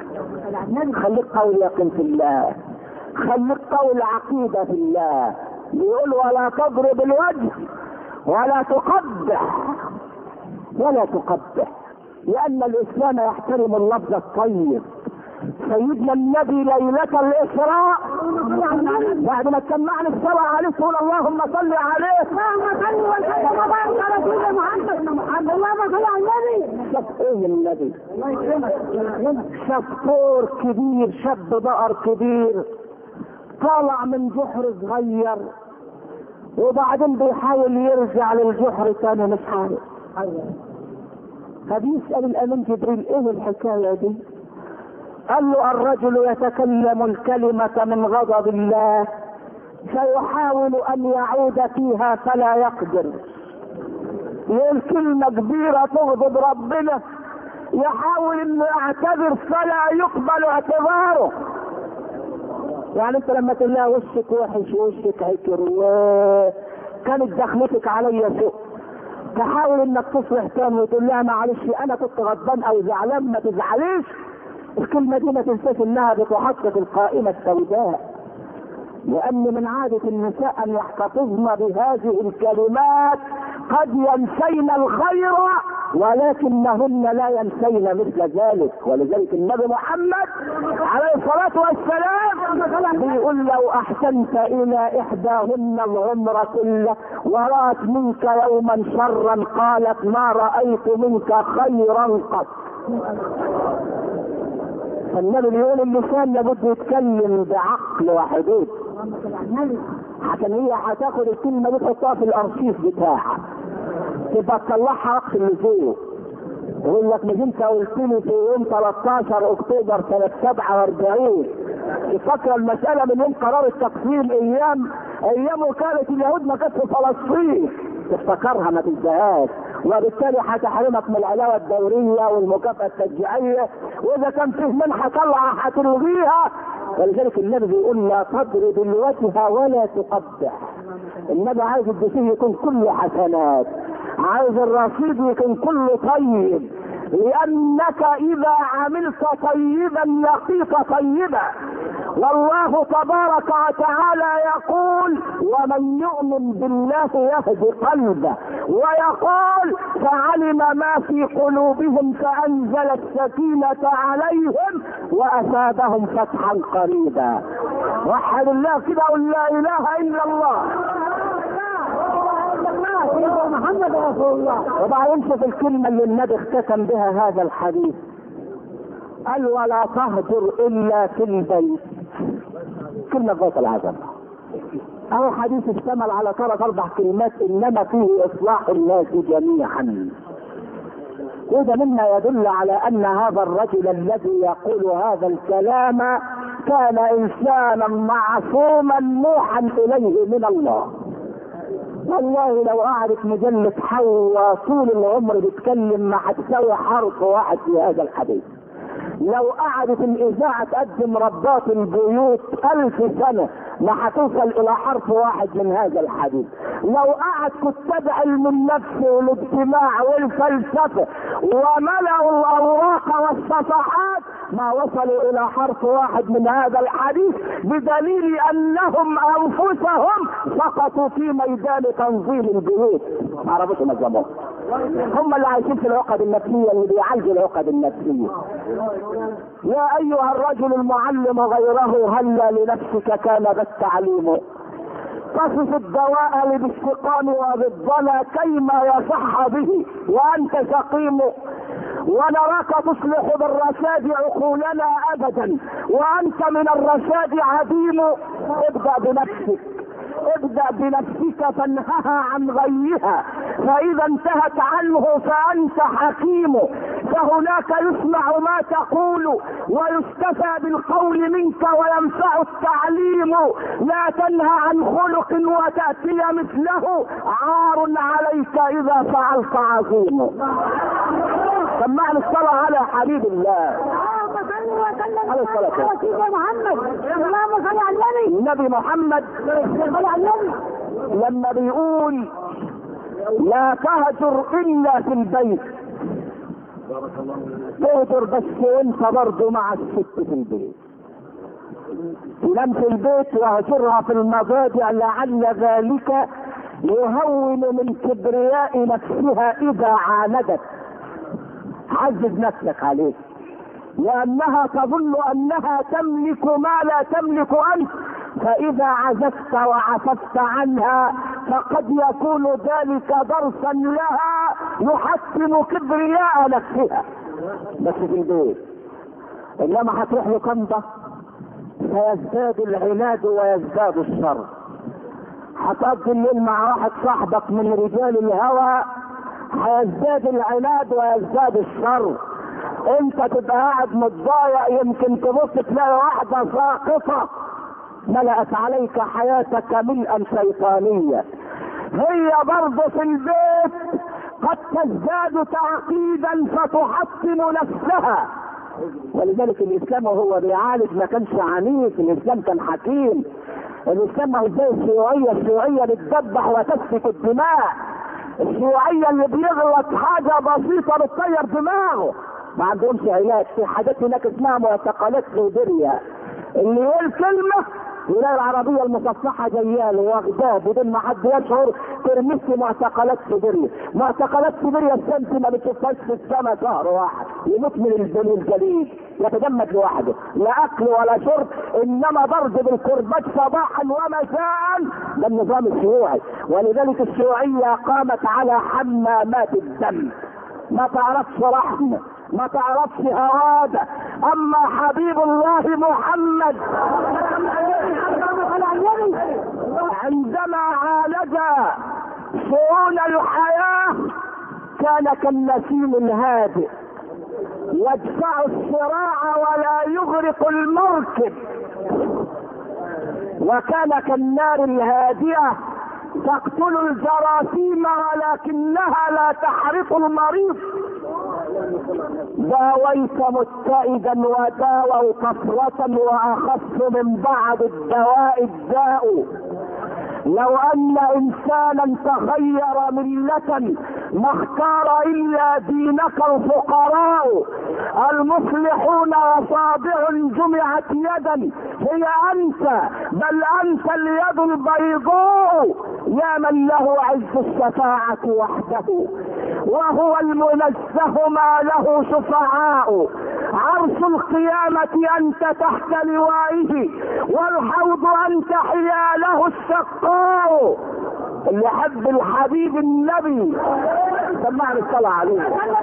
خليك قول يقين في الله، خليك قول عقيدة في الله. يقول ولا تضرب الوجه ولا تقبح ولا تقبح، لان الاسلام يحترم اللفظ الطيب. سيدنا النبي ليلة الإسراء بعد ما سمعنا الصلاة عليه تقول اللهم صل عليه. اللهم صل وسلم وبارك على سيدنا محمد. اللهم صل على النبي. شاف ايه النبي؟ شاف طور كبير، شاب بقر كبير طالع من جحر صغير، وبعدين بيحاول يرجع للجحر تاني مش عارف. فبيسأل الأمين جبريل ايه الحكاية دي؟ قال له الرجل يتكلم الكلمة من غضب الله فيحاول ان يعود فيها فلا يقدر. يقول كلمة كبيرة تغضب ربنا، يحاول انه يعتذر فلا يقبل اعتذاره. يعني انت لما تقول لها وشك وحش ووشك هيكر وكانت دخلتك عليا سوء، تحاول انك تصلح تاني وتقول لها معلش انا كنت غضبان او زعلان ما تزعليش. الكلمة دي ما تنساش انها بتحط في القائمة السوداء، لان من عادة النساء ان يحتفظن بهذه الكلمات. قد ينسين الخير ولكنهن لا ينسين مثل ذلك. ولذلك النبي محمد عليه الصلاة والسلام بيقول لو احسنت الى احداهن العمر كله ورأت منك يوما شرا قالت ما رأيت منك خيرا قط. فالنبي بيقول اللسان لابد يتكلم بعقل وحدود، عشان هي هتاخد الكلمه دي تحطها في الارشيف بتاعها تبقى تطلعها وقت اللزوم. يقول لك مش انت قلت لي في يوم 13 اكتوبر سنه 47 تفكر المساله من يوم قرار التقسيم ايام وكاله اليهود ما كانت في فلسطين، تفتكرها ما تنساهاش، وبالتالي هتحرمك من العلاوه الدوريه والمكافاه التشجيعيه، واذا كان فيه منحه طلعه هتلغيها. ولذلك النبي بيقول لا تضرب الوجه ولا تقبح. النبي عايز الدسيه يكون كله حسنات، عايز الرصيد يكون كله طيب، لانك اذا عملت طيبا لقيت طيبا، والله تبارك وتعالى يقول ومن يؤمن بالله يهدي قلبه، ويقول فعلم ما في قلوبهم فأنزل السكينة عليهم وأثابهم فتحا قريبا. وحد الله كده، قل لا إله إلا الله محمد رسول الله. وبعدين شوف الكلمة اللي النبي اختتم بها هذا الحديث، قال ولا تهجر إلا في البيت. كلمة بيت العجب اهو حديث اشتمل على 3-4 كلمات انما فيه اصلاح الناس جميعا. وده مما يدل على ان هذا الرجل الذي يقول هذا الكلام كان انسانا معصوما موحى اليه من الله. والله لو قعدت مجلة حواء طول العمر بتكلم ما هتساوي حرف واحد في هذا الحديث. لو قعدت الاذاعه تقدم رباط البيوت 1000 سنه ما هتوصل الى حرف واحد من هذا الحديث. لو قعد كتاب علم النفس والاجتماع والفلسفه وملأوا الاوراق والصفحات ما وصلوا الى حرف واحد من هذا الحديث، بدليل انهم انفسهم سقطوا في ميدان تنظيم البيوت. ما عرفوش ينظموها، هم اللي عايشين في العقد النفسيه اللي بيعالجوا العقد النفسيه. يا ايها الرجل المعلم غيره هلا لنفسك كان بالتعليم، تصف الدواء بالسقام وبالضنا كيما يصح به وانت سقيم، ونراك تصلح بالرشاد عقولنا ابدا وانت من الرشاد عديم. ابدأ بنفسك، ابدأ بنفسك فانهها عن غيها، فإذا انتهت عنه فأنت حكيم، فهناك يسمع ما تقول ويستفى بالقول منك وينفع التعليم. لا تنهى عن خلق وتأتي مثله، عار عليك إذا فعلت عظيم. سمعنا الصلاة على حبيب الله عليه الصلاة والسلام. النبي محمد لما بيقول لا تهجر الا في البيت، تهجر بس وانت برضه مع الست في البيت. تنام في البيت واهجرها في المضاجع لعل ذلك يهون من كبرياء نفسها اذا عاندت. عزز نفسك عليه، لانها تظن انها تملك ما لا تملك انت، فاذا عززت وعففت عنها فقد يكون ذلك درسا لها يحكم كبرياء نفسها. بس في البيت، انما هتروح لقنطة فيزداد العناد ويزداد الشر. هتقضي الليل مع واحد صاحبك من رجال الهوى، هيزداد العناد ويزداد الشر. انت تبقى قاعد متضايق، يمكن تبص تلاقي واحدة ساقطة ملأت عليك حياتك ملءا شيطانيا. هي برضه في البيت قد تزداد تعقيدا فتحطم نفسها. ولذلك الاسلام وهو بيعالج ما كانش عنيف، الاسلام كان حكيم. الاسلام هو زي الشيوعية بتذبح وتسفك الدماء. الشيوعية اللي بيغلط حاجة بسيطة بتطير دماغه، ما عندهمش علاج. في حاجات هناك اسمها معتقلات سيبيريا، اللي يقول كلمة يلاقي العربية المصفحة جياله واخداه بدون ما حد يشعر ترمس معتقلات سيبيريا. معتقلات سيبيريا الشمس ما بتشوفهاش في السنة شهر واحد، يموت من الجليد، يتجمد لوحده، لا اكل ولا شرب، انما ضرب بالكرباج صباحا ومساء. ده النظام الشيوعي. ولذلك الشيوعية قامت على حمامات الدم، ما تعرفش رحمة، ما تعرفش هوادة. اما حبيب الله محمد عندما عالج شؤون الحياة كان كالنسيم الهادئ يدفع الصراع ولا يغرق المركب، وكان كالنار الهادئة تقتل الجراثيم ولكنها لا تحرق المريض. داويت متئدا وداووا كثرة واخف من بعض الدواء الداء. لو ان انسانا تغير ملة ما اختار الا دينك الفقراء المصلحون وصابع جمعت يدا هي انت، بل انت اليد البيضاء يا من له عز الشفاعة وحده، وهو المنزه ما له شفعاء. عرش القيامة انت تحت لوائه، والحوض انت حياله الشقاء. اللي يحب الحبيب النبي سمعني الصلاة عليه.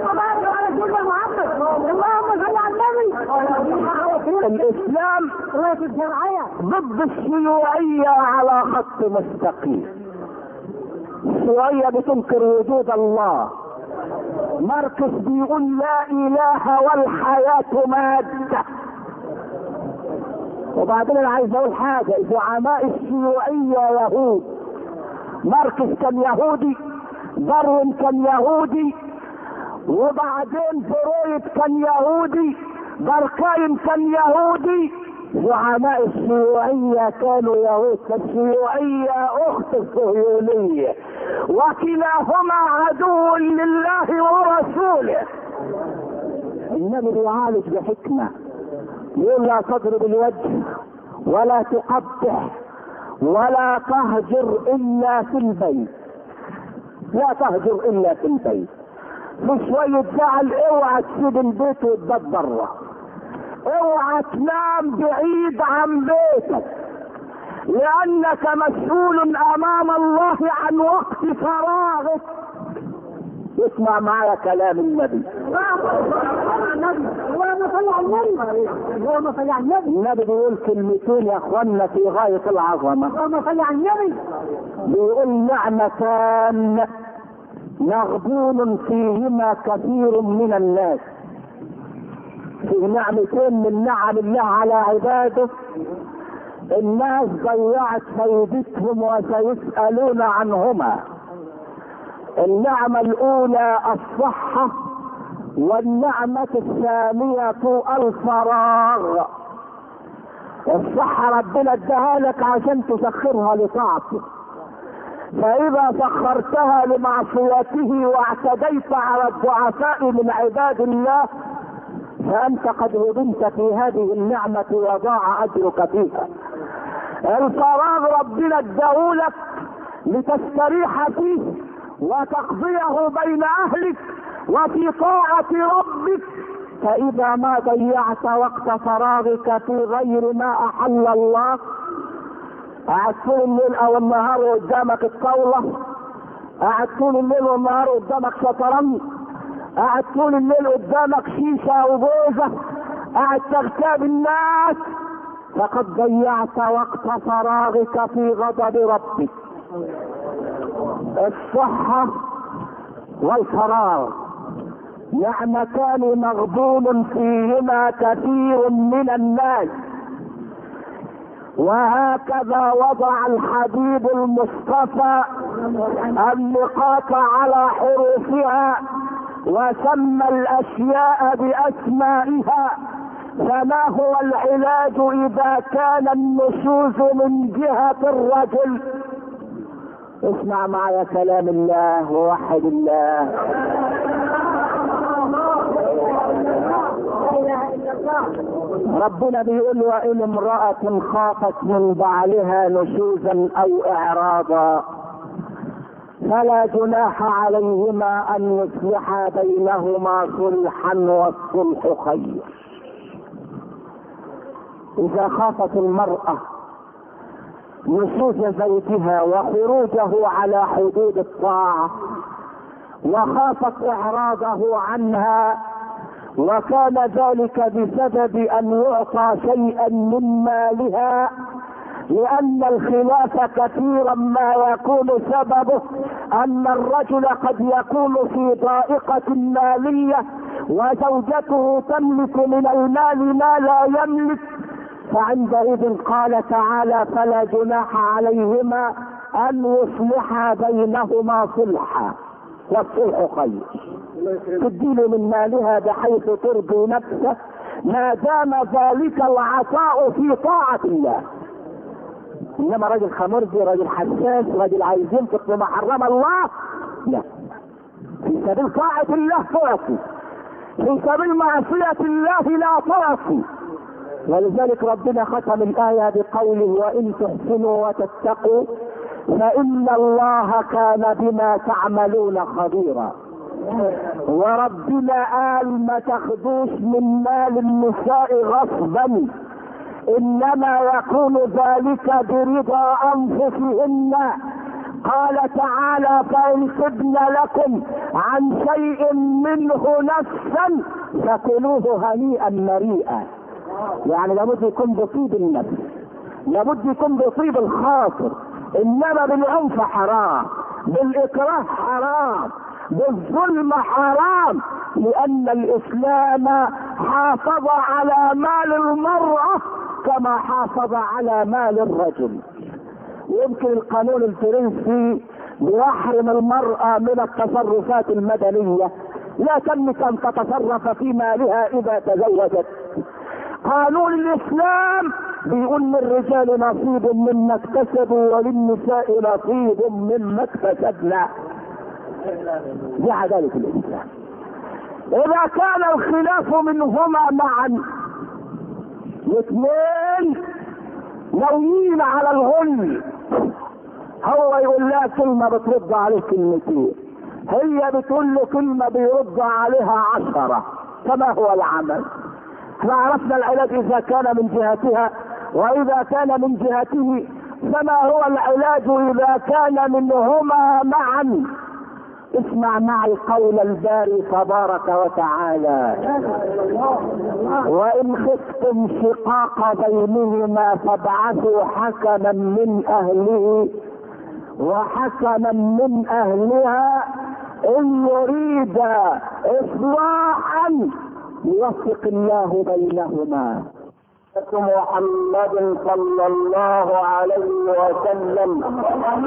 الاسلام ضد الشيوعية على خط مستقيم. الشيوعية بتنكر وجود الله، ماركس بيقول لا اله والحياة مادة. وبعدين انا عايز اقول حاجة، زعماء الشيوعية يهود. ماركس كان يهودي، داروين كان يهودي، وبعدين فرويد كان يهودي، داركايم كان يهودي. زعماء الشيوعية كانوا يهود. الشيوعية اخت الصهيونية، وكلاهما عدو لله ورسوله. النبي بيعالج بحكمة، يقول لا تضرب الوجه ولا تقبح ولا تهجر الا في البيت. لا تهجر الا في البيت. في شوية زعل اوعى تسيب البيت وتبات بره، اوعى تنام بعيد عن بيتك، لانك مسؤول امام الله عن وقت فراغك. اسمع معايا كلام النبي. النبي بيقول كلمتين يا اخوانا في غاية العظمة. بيقول نعمتان مغبون فيهما كثير من الناس. في نعمتين من نعم الله على عباده الناس ضيعت فائدتهم وسيسألون عنهما. النعمة الاولى الصحة، والنعمة الثانية الفراغ. الصحة ربنا اداها لك عشان تسخرها لطاعته، فاذا سخرتها لمعصيته واعتديت على الضعفاء من عباد الله فانت قد هدمت في هذه النعمة وضاع اجرك فيها. الفراغ ربنا اداهولك لتستريح فيه وتقضيه بين اهلك وفي طاعة ربك، فاذا ما ضيعت وقت فراغك في غير ما احل الله، قاعد طول الليل او النهار قدامك الطاولة، قاعد طول الليل والنهار قدامك شطرنج، قاعد طول الليل قدامك شيشة وبوزة، قاعد تغتاب الناس، فقد ضيعت وقت فراغك في غضب ربك. الصحة والفراغ نعمتان مغبون فيهما كثير من الناس، وهكذا وضع الحبيب المصطفى النقاط على حروفها وسمى الاشياء باسمائها. فما هو العلاج اذا كان النشوز من جهة الرجل؟ اسمع معي كلام الله ووحد الله. ربنا بيقول وإن امرأة خافت من بعلها نشوزا أو إعراضا فلا جناح عليهما أن يصلحا بينهما صلحا، والصلح خير. إذا خافت المرأة نشوز زوجها وخروجه على حدود الطاعة، وخافت إعراضه عنها، وكان ذلك بسبب ان يعطى شيئا من مالها، لان الخلاف كثيرا ما يكون سببه ان الرجل قد يكون في ضائقة مالية وزوجته تملك من المال ما لا يملك، فعندئذ قال تعالى فلا جناح عليهما ان يصلحا بينهما صلحا، والصلح خير. تديله من مالها بحيث ترضي نفسه ما دام ذلك العطاء في طاعة الله. انما راجل خمرجي، راجل حساس، راجل عايز ينفق بما حرم الله، لا، في سبيل طاعة الله تعطي، في سبيل معصية الله لا تعصي. ولذلك ربنا ختم الآية بقوله وإن تحسنوا وتتقوا فإن الله كان بما تعملون خبيرا. وربنا قال ما تاخدوش من مال النساء غصبا، انما يكون ذلك برضا انفسهن. قال تعالى فإن تبن لكم عن شيء منه نفسا فكلوه هنيئا مريئا. يعني لابد يكون بطيب النفس، لابد يكون بطيب الخاطر، انما بالعنف حرام، بالاكراه حرام، بالظلم حرام، لان الاسلام حافظ على مال المرأة كما حافظ على مال الرجل. يمكن القانون الفرنسي بيحرم المرأة من التصرفات المدنية، لا تملك ان تتصرف في مالها اذا تزوجت. قانون الاسلام بيقول للرجال نصيب مما اكتسبوا وللنساء نصيب مما اكتسبنا. دي عدالة الاسلام. اذا كان الخلاف منهما معا الاثنين ناويين على الغل، هو يقول لها كلمة بترد عليه كلمتين، هي بتقول له كلمة بيرد عليها 10، فما هو العمل؟ احنا عرفنا العلاج اذا كان من جهتها، واذا كان من جهته فما هو العلاج اذا كان منهما معا. اسمع معي قول الباري تبارك وتعالى وان خفتم شقاق بينهما فابعثوا حكما من اهله وحكما من اهلها ان يريد اصلاحا يوفق الله بينهما. محمد صلى الله عليه وسلم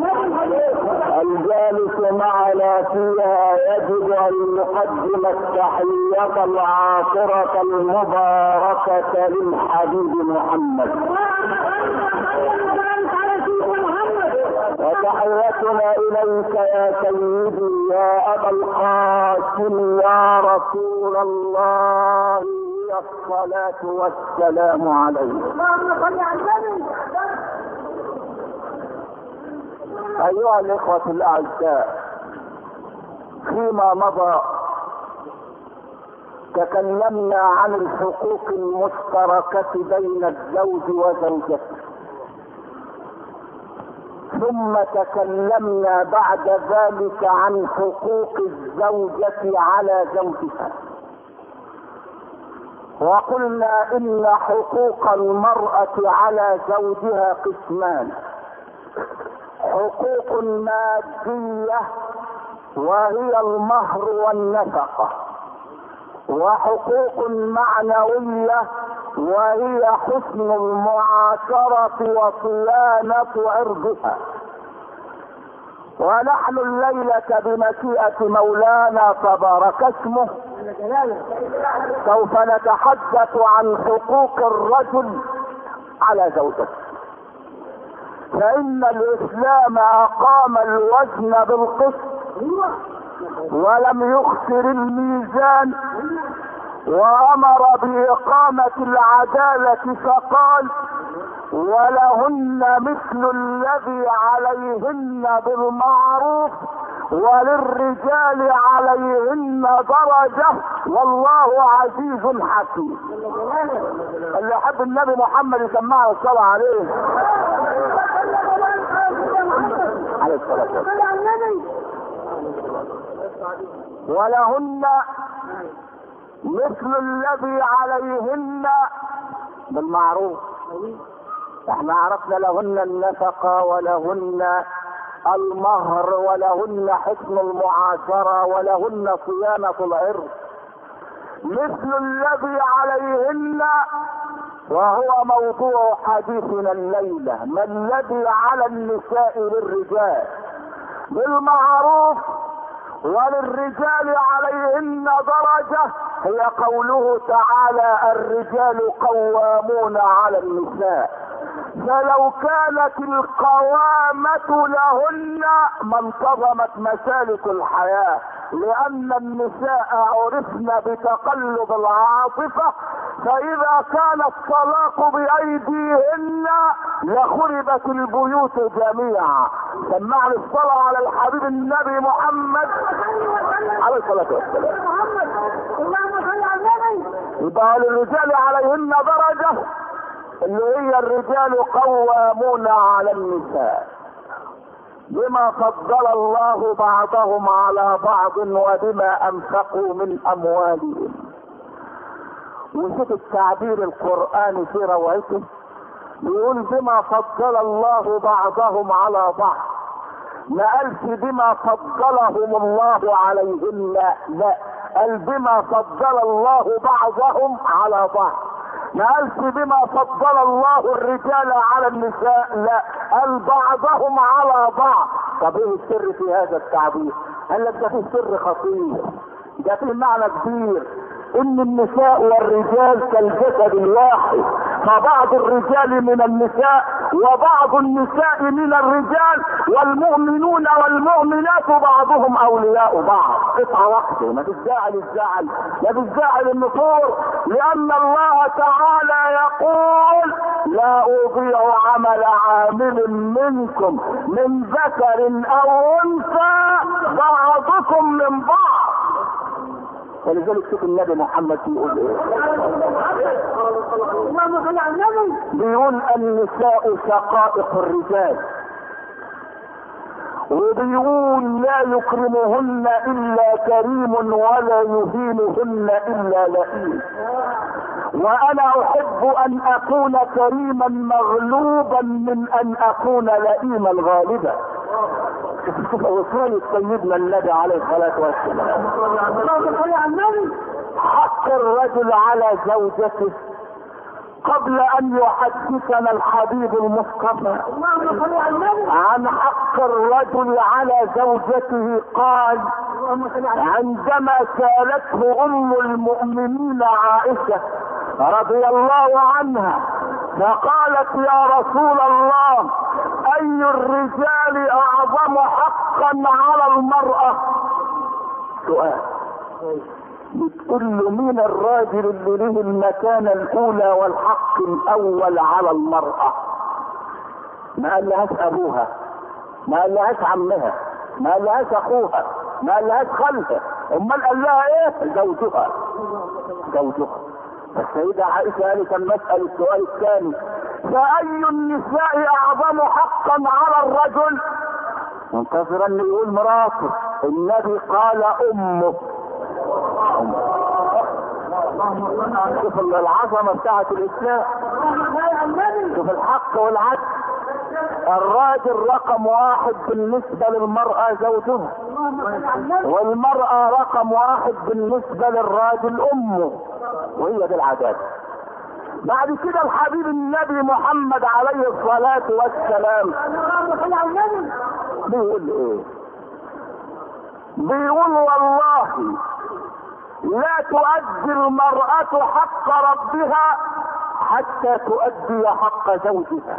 الجالس معنا فيها يجب ان يقدم التحية العاطرة المباركة للحبيب محمد، وتحيتنا اليك يا سيدي يا ابا القاسم يا رسول الله، الصلاة والسلام عليك. ايها الاخوة الاعزاء، فيما مضى تكلمنا عن الحقوق المشتركة بين الزوج وزوجته، ثم تكلمنا بعد ذلك عن حقوق الزوجة على زوجها، وقلنا ان حقوق المرأة على زوجها قسمان: حقوق مادية وهي المهر والنفقة، وحقوق معنوية وهي حسن المعاشرة وصيانة عرضها. ونحن الليلة بمشيئة مولانا تبارك اسمه سوف نتحدث عن حقوق الرجل على زوجته، فإن الإسلام أقام الوزن بالقسط ولم يخسر الميزان، وأمر بإقامة العدالة فقال: ولهن مثل الذي عليهن بالمعروف وللرجال عليهن درجة والله عزيز حكيم. اللي يحب النبي محمد يسمعه الصلاة عليه عليه الصلاة والسلام. ولهن مثل الذي عليهن بالمعروف. احنا عرفنا لهن النفقة ولهن المهر ولهن حسن المعاشرة ولهن صيانة العرض. مثل الذي عليهن وهو موضوع حديثنا الليلة: ما الذي على النساء للرجال بالمعروف وللرجال عليهن درجة، هي قوله تعالى: الرجال قوامون على النساء. فلو كانت القوامة لهن ما انتظمت مسالك الحياة، لان النساء عرفن بتقلب العاطفة، فاذا كان الطلاق بايديهن لخربت البيوت جميعا. سمعنا الصلاة على الحبيب النبي محمد عليه الصلاة والسلام. اللهم صل على النبي. يبقى للرجال عليهن درجة، اللي هي الرجال قوامون على النساء بما فضل الله بعضهم على بعض وبما انفقوا من اموالهم. وشوف التعبير القرآني في روعته، بيقول بما فضل الله بعضهم على بعض، ما قالش بما فضلهم الله عليهن، لا، قال بما فضل الله بعضهم على بعض. ما قالش بما فضل الله الرجال على النساء، لا، قال بعضهم على بعض. طب ايه السر في هذا التعبير؟ قال لك ده فيه سر خطير، ده فيه معنى كبير، ان النساء والرجال كالجسد الواحد، فبعض الرجال من النساء وبعض النساء من الرجال، والمؤمنون والمؤمنات بعضهم اولياء بعض. قطعة واحدة، ما فيش داعي للزعل، ما فيش داعي للنفور، لان الله تعالى يقول لا اضيع عمل عامل منكم من ذكر او انثى بعضكم من بعض. ولذلك شوف النبي محمد بيقول ايه؟ بيقول النساء شقائق الرجال، وبيقول لا يكرمهن الا كريم ولا يهينهن الا لئيم. وانا احب ان اكون كريما مغلوبا من ان اكون لئيما غالبا. شوف وصاية سيدنا النبي عليه الصلاة والسلام. حق الرجل على زوجته قبل ان يحدثنا الحبيب المصطفى عن حق الرجل على زوجته، قال عندما سالته ام المؤمنين عائشة رضي الله عنها فقالت يا رسول الله اي الرجال اعظم حقا على المرأة؟ سؤال. بتقول له مين الراجل اللي له المكانة الاولى والحق الاول على المرأة؟ ما قالهاش ابوها، ما قالهاش عمها، ما قالهاش اخوها، ما قالهاش خالها، امال قال لها ايه؟ زوجها. زوجها. السيدة عائشة قالت المسألة السؤال الثاني، فأي النساء أعظم حقا على الرجل؟ منتظرا ان يقول مراته. النبي قال أمه. شوف العظمة بتاعت الإسلام، شوف الحق والعدل. الراجل رقم واحد بالنسبة للمرأة زوجها، والمرأة رقم واحد بالنسبة للراجل أمه، وهي دي العدالة. بعد كده الحبيب النبي محمد عليه الصلاة والسلام بيقول ايه؟ بيقول والله لا تؤدي المرأة حق ربها حتى تؤدي حق زوجها.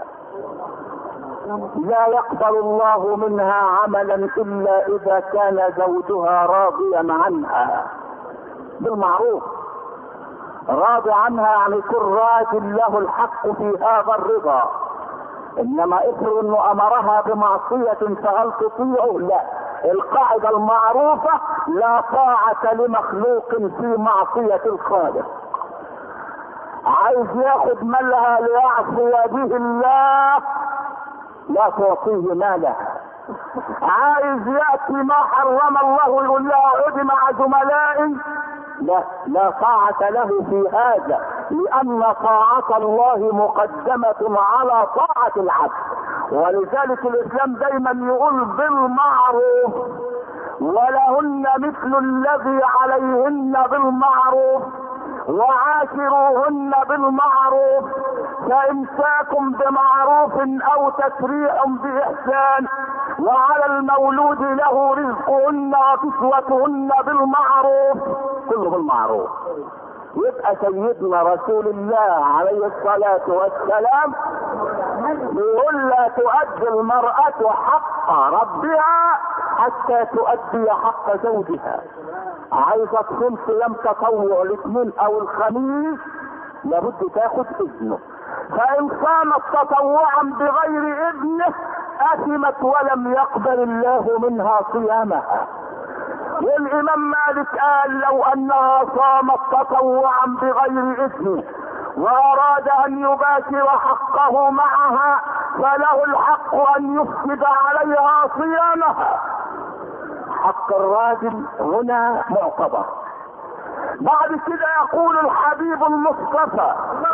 لا يقبل الله منها عملا الا اذا كان زوجها راضيا عنها بالمعروف. راضي عنها يعني يكون راجل له الحق في هذا الرضا. انما افرض انه امرها بمعصية فهل تطيعه؟ لا. القاعدة المعروفة لا طاعة لمخلوق في معصية الخالق. عايز ياخد مالها ليعصي به الله، لا تعطيه مالها. عايز يأتي ما حرم الله ويقول لها اقعدي مع زملائي، لا طاعة له في هذا، لأن طاعة الله مقدمة على طاعة العبد. ولذلك الإسلام دايما يقول بالمعروف، ولهن مثل الذي عليهن بالمعروف، وعاشروهن بالمعروف، فإمساك بمعروف أو تسريح بإحسان، وعلى المولود له رزقهن وكسوتهن بالمعروف، كله بالمعروف. يبقى سيدنا رسول الله عليه الصلاة والسلام بيقول لا تؤدي المرأة حق ربها حتى تؤدي حق زوجها. عايزة تصوم صيام تطوع الاثنين او الخميس لابد تاخد اذنه. فان صامت تطوعا بغير اذنه اثمت ولم يقبل الله منها صيامها. والامام مالك قال لو انها صامت تطوعا بغير اذنه واراد ان يباشر حقه معها فله الحق ان يفسد عليها صيامها. حق الراجل هنا معتبر. بعد كده يقول الحبيب المصطفى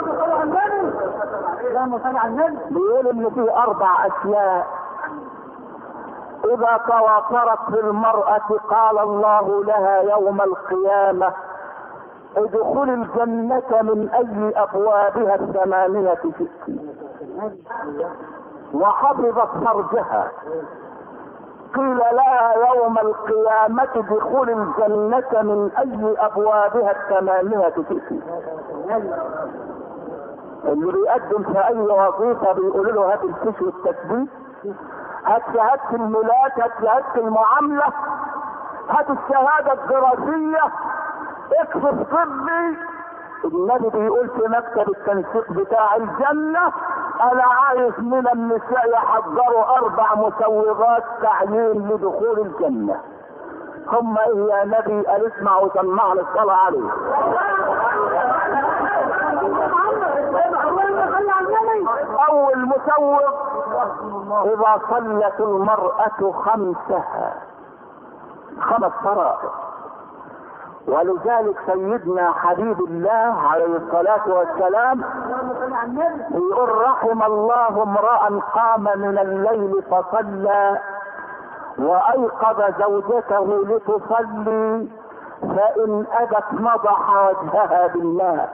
بيقول ان في 4 اشياء اذا تواترت في المرأة قال الله لها يوم القيامة ادخل الجنة من اي ابوابها 8 شئت وحفظت فرجها. قيل لها يوم القيامة ادخل الجنة من اي ابوابها 8 شئت. اللي بيقدم في اي وظيفة بيقولوا له هات الفيش والتثبيت، هات شهادة الميلاد، هات شهادة المعاملة، هات الشهادة الدراسية، اكتب طبي. النبي بيقول في مكتب التنسيق بتاع الجنة انا عايز من النساء يحضروا 4 مسوغات تعيين لدخول الجنة. هم ايه يا نبي؟ قال اسمع وسمعنا الصلاة عليه. اول مسوغ اذا صلت المرأة 5 فرائض. ولذلك سيدنا حبيب الله عليه الصلاة والسلام يقول رحم الله امرأ قام من الليل فصلى وايقظ زوجته لتصلي فان ابت نضح وجهها بالماء.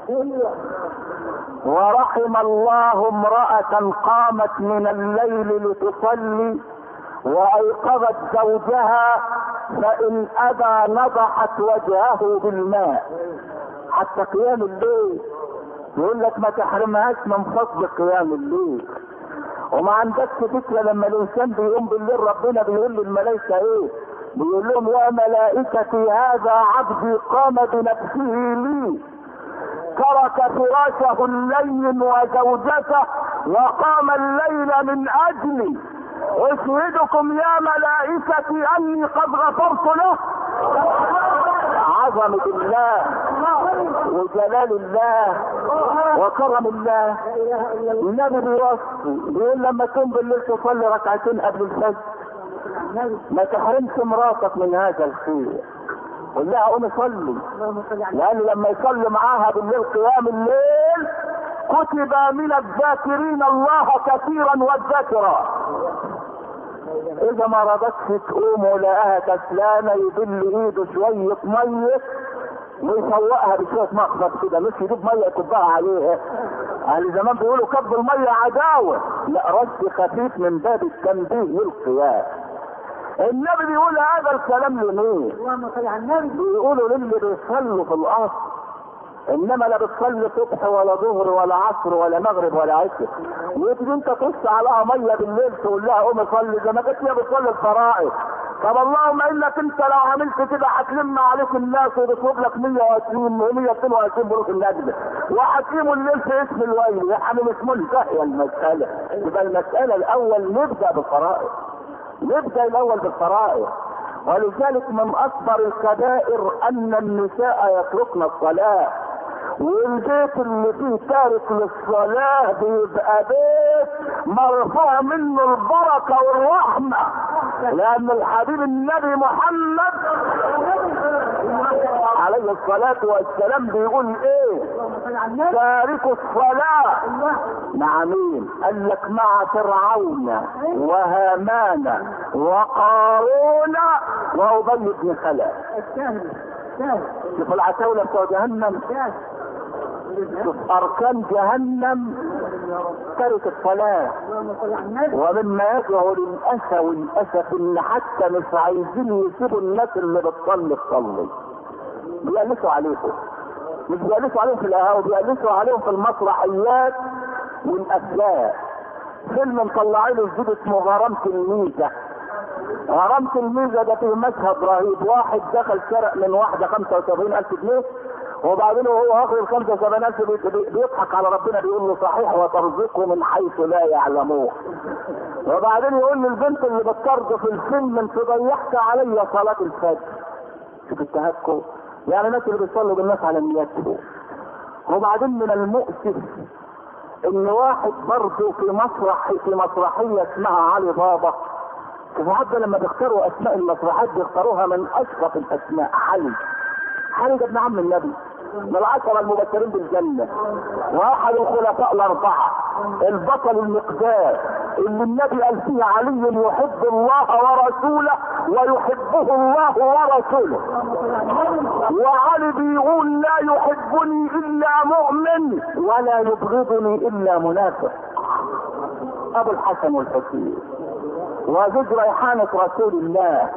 ورحم الله امرأة قامت من الليل لتصلي وايقظت زوجها فان ابى نضحت وجهه بالماء. حتى قيام الليل يقول لك ما تحرمهاش من فضل قيام الليل. وما عندكش فكرة لما الانسان بيقوم بالليل ربنا بيقول للملائكة ايه؟ بيقول لهم يا ملائكتي هذا عبدي قام بنفسه لي ترك فراشه الليل وزوجته وقام الليل من اجلي اشهدكم يا ملائكتي اني قد غفرت له. عظمة الله وجلال الله وكرم الله. النبي بيوصي بيقول لما تقوم بالليل تصلي 2 ركعتين قبل الفجر ما تحرمش مراتك من هذا الخير. قول لها قوم صلي، لان لما يصلي معاها بالليل قيام الليل كتب من الذاكرين الله كثيرا والذاكرات. اذا ما رضتش تقوم ولقاها كسلانه يبل ايده شويه ميه ويسوقها بشويه مخبط كده، مش يجيب ميه يكبها عليها. اهل زمان بيقولوا كب الميه عداوه، لا رش خفيف من باب التنبيه والقيام. النبي بيقول هذا الكلام لمين؟ بيقولوا للي بيصلوا في الاصل، انما لا بتصلي صبح ولا ظهر ولا عصر ولا مغرب ولا عشاء. وتجي انت تخش عليها ميه بالليل تقول لها قومي صلي زي ما كانت هي بتصلي الفرائض. طب اللهم انك انت لو عملت كده هتلم عليك الناس وتطلب لك 120 و122 بروح النجده وهتقيموا الليل في اسم الويل. يا حبيبي اسمه انتهي المساله. يبقى المساله الاول نبدا بالفرائض، نبدا الاول بالفرائض. ولذلك من اكبر الكبائر ان النساء يتركن الصلاه. والبيت اللي فيه تارك للصلاه بيبقى بيت مرفوع منه البركه والرحمه، لان الحبيب النبي محمد عليه الصلاه والسلام بيقول ايه؟ تارك الصلاه مع مين؟ قال لك مع فرعون وهامان وقارون وابي بن خلف. شوف العتاوله بتوع جهنم، شوف اركان جهنم ترك الصلاه. ومما يكره للاسف ان حتى مش عايزين يسيبوا الناس اللي بتصلي تصلي، بيقلسوا عليهم. مش بيقلسوا عليهم في القهاوي، بيقلسوا عليهم في المسرحيات والافلام. فيلم مطلعينه جديد اسمه غرامة الميزة، غرام تلميذه ده فيه مشهد رهيب. واحد دخل سرق من واحده 75,000 جنيه، وبعدين وهو واخد ال 75,000 بيضحك على ربنا بيقول له صحيح وترزقه من حيث لا يعلمون. وبعدين يقول للبنت اللي بتطرد في الفيلم انت ضيعت عليا صلاه الفجر. شوف التهكم، يعني الناس اللي بيصلوا بالناس على نياتهم. وبعدين من المؤسف ان واحد برضه في مسرحيه اسمها علي بابا. حتى لما بيختاروا اسماء المسرحيات بيختاروها من اشرف الاسماء. علي ده ابن عم النبي من العشرة المبشرين بالجنة، واحد الخلفاء الاربعة، البطل المقدار اللي النبي قال فيه علي يحب الله ورسوله ويحبه الله ورسوله. وعلي بيقول لا يحبني الا مؤمن ولا يبغضني الا منافق. ابو الحسن والحسين وزوج ريحانة رسول الله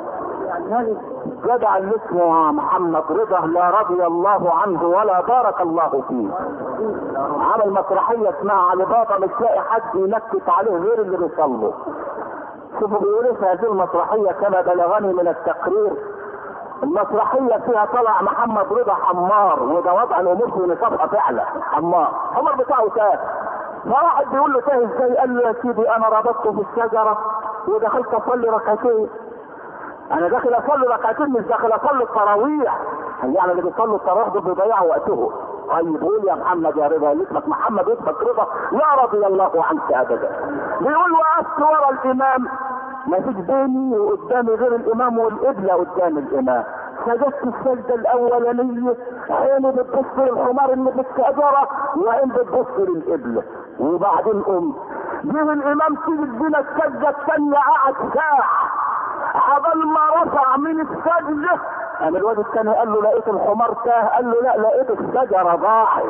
جدع اللي اسمه محمد رضا لا رضي الله عنه ولا بارك الله فيه. عمل مسرحية اسمها علي بابا، مش لاقي حد ينكت عليه غير اللي بيصلوا. شوفوا بيقولوا في هذه المسرحية كما بلغني من التقرير، المسرحية فيها طلع محمد رضا حمار، وده وضع الامور في نصابها فعلا. حمار بتاعه تاه. فواحد بيقول له تاه ازاي؟ قال له يا سيدي انا ربطته في الشجرة ودخلت اصلي ركعتين. انا داخل اصلي ركعتين مش داخل اصلي التراويح. يعني اللي بيصلوا التراويح دول بيضيعوا وقتهم. طيب قول يا محمد يا رضا، اسمك محمد اسمك رضا؟ لا رضي الله عنك ابدا. بيقول وقفت ورا الامام، ما فيش بيني وقدامي غير الامام والقبله قدام الامام. سجدت السجده الاولانيه، عيني بتبص للحمار اللي في الشجره وعين بتبص للقبله. وبعدين قمت جه الامام سجد بينا السجده الثانيه، قعد ساعه عبال ما رفع من السجده. قام الواد الثاني قال له لقيت الحمار تاه؟ قال له لا، لقيت الشجره ضاعت.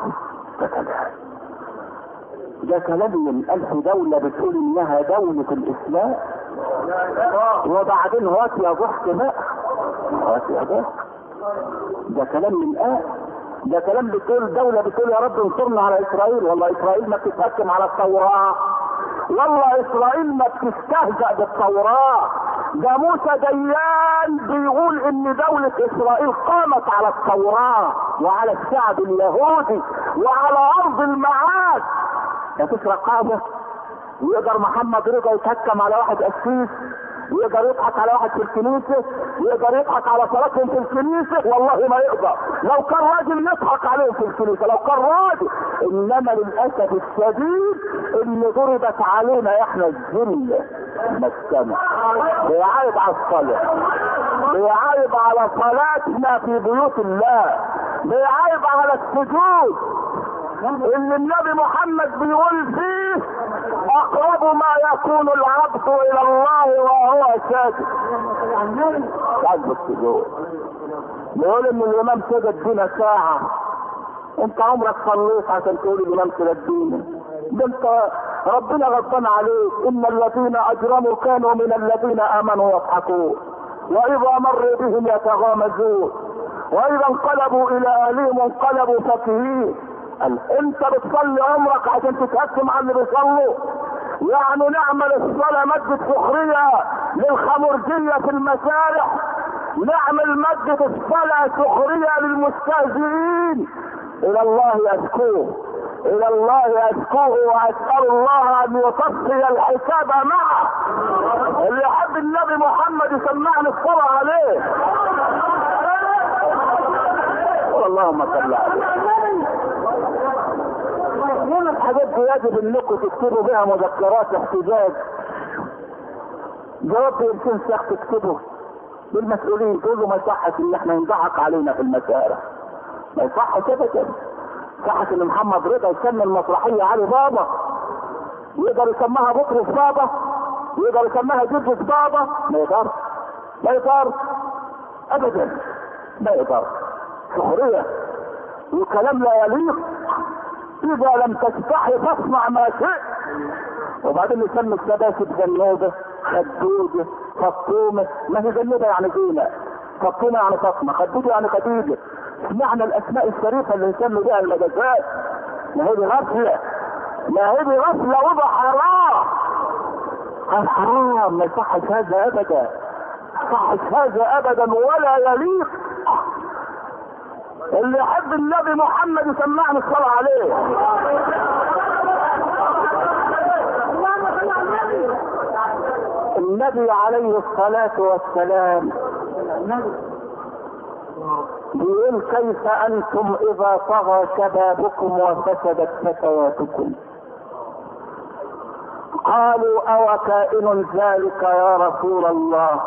ده كلام من 1000 دولة بتقول انها دولة الاسلام. وبعدين هات يا ضحك بقى، هات يا ضحك. ده كلام من ده كلام بتقول دولة بتقول يا رب انصرنا على اسرائيل. والله اسرائيل ما بتتحكم على التوراة، والله اسرائيل ما بتستهزأ بالتوراة. ده موسى ديان بيقول ان دولة اسرائيل قامت على التوراة وعلى الشعب اليهودي وعلى ارض المعاد. ده تسرق قاعدة ويقدر محمد رضا يتهكم على واحد قسيس، ويقدر يضحك على واحد في الكنيسة، ويقدر يضحك على صلاتهم في الكنيسة؟ والله ما يقدر. لو كان راجل يضحك عليهم في الكنيسة، لو كان راجل. انما للاسف الشديد اللي ضربت علينا احنا الذله مسكنه. بيعايب على الصلاه، بيعايب على صلاتنا في بيوت الله، بيعايب على السجود اللي النبي محمد بيقول فيه اقرب ما يكون العبد الى الله وهو ساجد. ساجد السجود. بيقول ان الامام سجد بينا ساعة. انت عمرك صليت عشان تقول الامام سجد بينا؟ ده انت ربنا غضبان عليك. ان الذين اجرموا كانوا من الذين امنوا يضحكون واذا مروا بهم يتغامزون واذا انقلبوا الى اهلهم انقلبوا فكهين. انت بتصلي عمرك عشان تتهكم على اللي بيصلوا؟ يعني نعمل الصلاة مادة سخرية للخمرجية في المسارح، نعمل مادة الصلاة سخرية للمستهزئين. الى الله اشكوه، الى الله اشكوه واسأل الله ان يصفي الحساب معه. اللي يحب النبي محمد يسمعني الصلاة عليه. اللهم صل عليه. من الحاجات دي يجب انكم تكتبوا بها مذكرات احتجاج. جواب يمكن شيخ تكتبه للمسؤولين، تقولوا ما يصحش ان احنا ينضحك علينا في المسارح. ما يصحش ابدا. صحش ان محمد رضا يسمي المسرحيه علي بابا، يقدر يسميها بطرس بابا، يقدر يسميها جرجس بابا؟ ما يقدر، ما يقدر ابدا، ما يقدر. سخريه وكلام لا يليق. اذا لم تستحي فاصنع ما شئت. وبعدين يسمي السباسب جنوبه، خدوده، فطومه. ما هي جنوبه يعني زينه، فطومه يعني فاطمه، خدوده يعني خديجه. سمعنا الاسماء الشريفه اللي يسموا بها المجازات. ما هي دي غفله، ما هي دي غفله وده حرام. حرام، ما يصحش هذا ابدا، ما يصحش هذا ابدا ولا يليق. اللي يحب النبي محمد يسمعني الصلاة عليه. النبي عليه الصلاة والسلام بيقول كيف انتم اذا طغى شبابكم وفسدت فتياتكم؟ قالوا او كائن ذلك يا رسول الله؟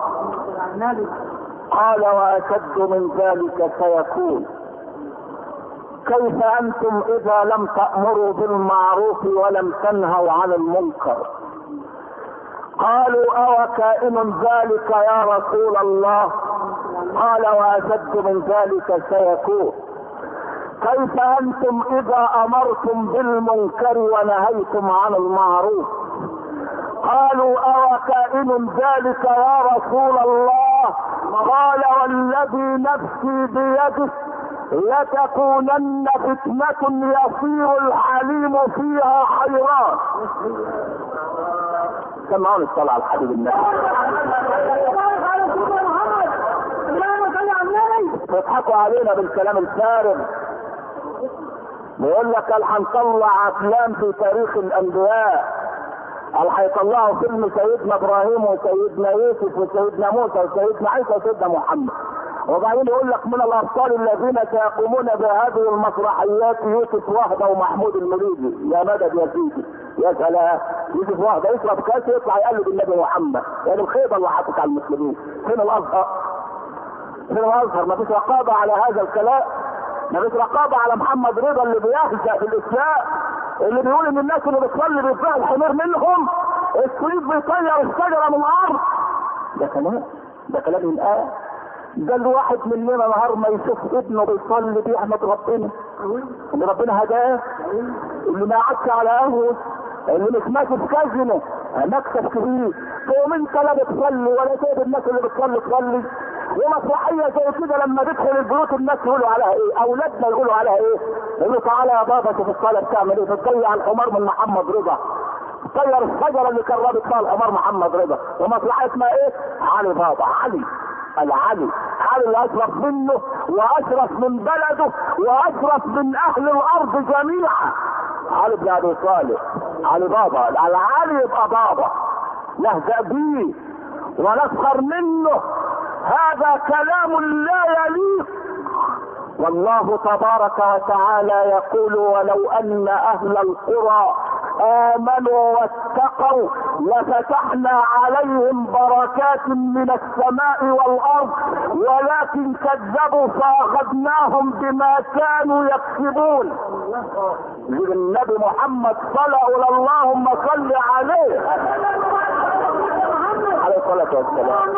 قال واشد من ذلك سيكون. كيف انتم اذا لم تأمروا بالمعروف ولم تنهوا عن المنكر؟ قالوا او كائن ذلك يا رسول الله؟ قال واشد من ذلك سيكون. كيف انتم اذا امرتم بالمنكر ونهيتم عن المعروف؟ قالوا او كائن ذلك يا رسول الله؟ قال والذي نفسي بيده لتكونن فتنة يصير الحليم فيها حيران. سمعون الصلاة على الحبيب النبي. بيضحكوا علينا بالكلام الفارغ. بيقول لك قال هنطلع افلام في تاريخ الانبياء، قال هيطلعوا فيلم سيدنا ابراهيم وسيدنا يوسف وسيدنا موسى وسيدنا عيسى وسيدنا محمد، وبعدين يقول لك من الابطال الذين سيقومون بهذه المسرحيات يوسف وهبه ومحمود المريدي. يا مدد يا سيدي، يا سلام. يوسف وهبه يشرب كاس يطلع يقلد النبي محمد، يعني الخيبه اللي حطت على المسلمين. فين الازهر؟ فين الازهر؟ ما فيش رقابه على هذا الكلام، ما فيش رقابه على محمد رضا اللي بيهزأ في الاسلام، اللي بيقول ان الناس اللي بتصلي بيطلع الحمير منهم، السويد بيطير الشجره من الارض. ده كلام، ده كلام الآية. ده الواحد مننا نهار ما يشوف ابنه بيصلي بيحمد ربنا اللي ربنا هداه، اللي ما قعدش على قهوه، اللي مش ماشي في كازينو، مكسب كبير. تقوم انت لا بتصلي ولا سايب الناس اللي بتصلي تصلي. ومسرحيه زي كده لما تدخل البيوت الناس يقولوا عليها ايه؟ اولادنا يقولوا عليها ايه؟ يقولوا تعالى يا بابا شوف الصلاه بتعمل ايه، بتضيع الحمار من محمد رضا، طير الشجره اللي كان رابط فيها الحمار محمد رضا. ومسرحيه اسمها ايه؟ علي بابا، علي العلي، علي اللي اشرف منه واشرف من بلده واشرف من اهل الارض جميعا. علي بن ابي طالب، علي بابا، العلي يبقى بابا، نهزأ بيه ونسخر منه. هذا كلام لا يليق. والله تبارك وتعالى يقول ولو ان اهل القرى امنوا واتقوا لفتحنا عليهم بركات من السماء والارض ولكن كذبوا فاخذناهم بما كانوا يكسبون. النبي محمد صلى اللهم صل عليه عليه الصلاه والسلام.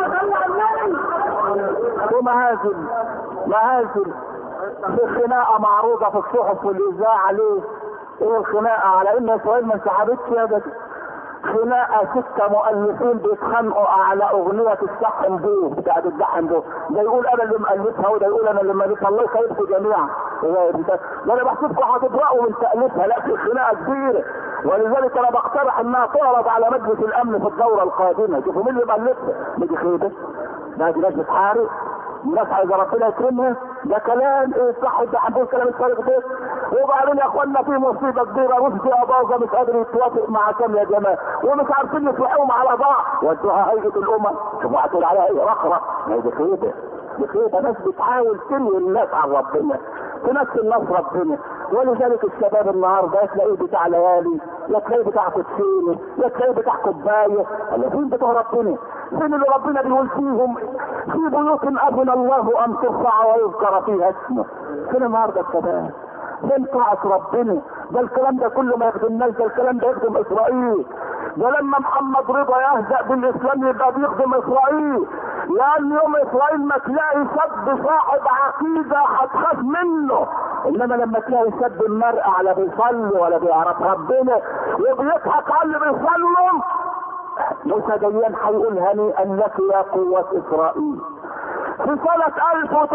ومهازل في خناقه معروضه في الصحف والاذاعه عليه. ايه الخناقه؟ على ان اسرائيل ما انسحبتش يا ده خناقه 6 مؤلفين بيتخانقوا على اغنيه السحن بوه بتاعت الدحن بوه. ده يقول انا اللي مؤلفها وده يقول انا اللي مؤلفها. الله يخيركم جميعا. ده انا بحسبكم هتبرأوا من تأليفها. لا، في خناقه كبيره، ولذلك انا بقترح انها تعرض على مجلس الامن في الدوره القادمه. شوفوا مين اللي مؤلفها. دي خيبه، ده ناس بتحارب، الناس عايزه ربنا يكرمها. ده كلام ايه صح؟ ده هنقول كلام الفارغ ده. وبعدين يا اخوانا في مصيبه كبيره، رشدي اباظه مش قادر يتوافق مع كام يا جماعه ومش عارفين يصلحوهم على بعض، ودوها هيئه الامم. شوفوا هتقول عليها ايه؟ رخرة. دي خيبه، دي خيبه. ناس بتحاول تنوي الناس عن ربنا، تنسي الناس ربنا. ولذلك الشباب النهارده تلاقيه بتاع ليالي، يا تلاقيه بتاع كوتشينه، يا تلاقيه بتاع كوبايه. فين بتوع ربنا؟ فين اللي ربنا بيقول فيهم في بيوت اذن الله ان ترفع ويذكر فيها اسمه؟ فين النهارده الشباب؟ فين طاعة ربنا؟ ده الكلام ده كله ما يخدمناش، ده الكلام ده يخدم اسرائيل. ده لما محمد رضا يهزأ بالاسلام يبقى بيخدم اسرائيل، لان يوم اسرائيل ما تلاقي سب صاحب عقيده هتخاف منه، انما لما تلاقي سب المرء على بيصلي ولا بيعرف ربنا وبيضحك على اللي بيصلوا، موسى ديان هيقول هنيئا لك يا قوة اسرائيل. في سنة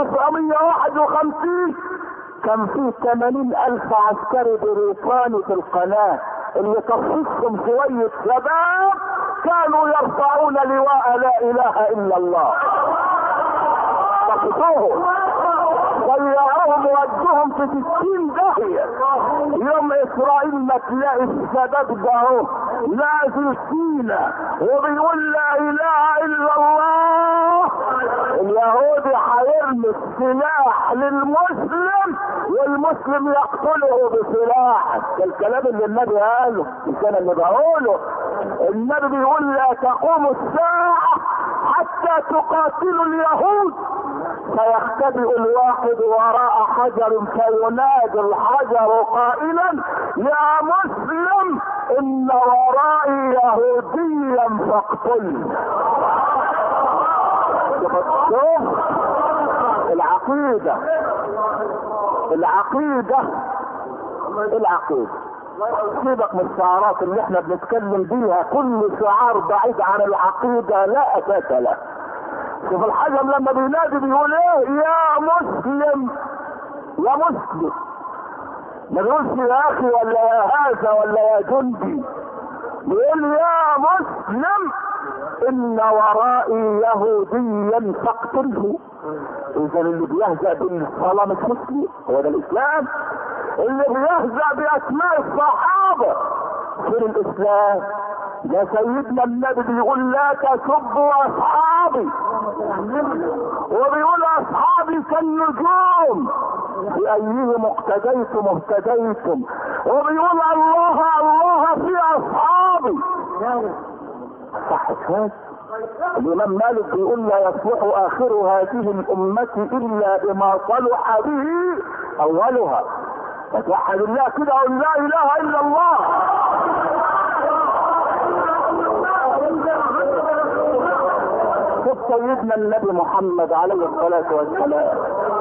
1951 كان في 80,000 عسكري بريطاني في القناة اللي تصفهم شوية شباب كانوا يرفعون لواء لا اله الا الله. فقطوهم ضيعوهم وودوهم في 60 داهية. يوم اسرائيل ما تلاقي السبب ده اهو نازل فينا وبيقول لا اله الا الله، اليهودي هيرمي السلاح للمسلم والمسلم يقتله بسلاح. ده الكلام اللي النبي قاله مش انا اللي بقوله. النبي بيقول لا تقوم الساعة حتى تقاتلوا اليهود، فيختبئ الواحد وراء حجر فينادي الحجر قائلا يا مسلم ان ورائي يهوديا فاقتلني. شوف العقيدة سيبك من الشعارات اللي احنا بنتكلم بيها، كل شعار بعيد عن العقيدة لا اساس له. شوف الحجم لما بينادي بيقول ايه؟ يا مسلم، يا مسلم، ما بيقولش يا اخي ولا يا هذا ولا يا جندي، بيقول يا مسلم ان ورائي يهوديا فاقتله. اذا اللي بيهزأ بالصلاة مش مسلم، هو ده الاسلام. اللي بيهزأ باسماء الصحابة في الاسلام ده سيدنا النبي بيقول لا تسبوا اصحابي، وبيقول اصحابي كالنجوم بأيهم اقتديتم اهتديتم، وبيقول الله الله في اصحابي. صح كده؟ الامام مالك بيقول لا يصلح اخر هذه الامة الا بما صلح به اولها. فتوحد الله كده وقل لا اله الا الله. شوف سيدنا النبي محمد عليه الصلاة والسلام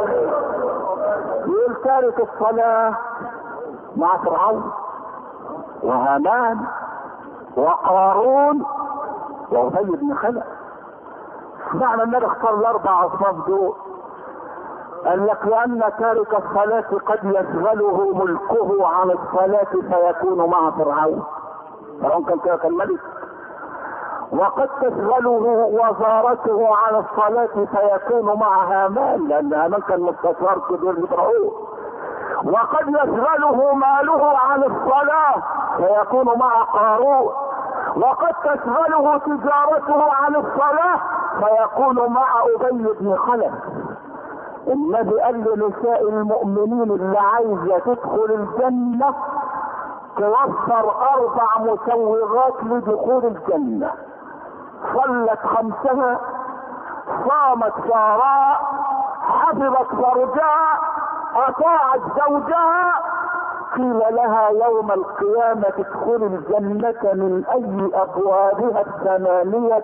يقول تارك الصلاة مع فرعون وهامان وقارون وأبي بن خلف. معنى النبي اختار الاربع اصناف دول، قال لك لان تارك الصلاة قد يشغله ملكه عن الصلاة فيكون مع فرعون. فرعون كان كده كان ملك، وقد تشغله وزارته عن الصلاة فيكون مع هامان، لان هامان كان مستشار كبير لفرعون. وقد يشغله ماله عن الصلاة فيكون مع قارون. وقد تشغله تجارته عن الصلاة فيكون مع أبي بن خلف. النبي قال لنساء المؤمنين اللي عايزة تدخل الجنة توفر 4 مسوغات لدخول الجنة: صلت 5، صامت شهرها، حفظت فرجها، اطاعت زوجها. قيل لها يوم القيامة ادخل الجنة من اي ابوابها 8.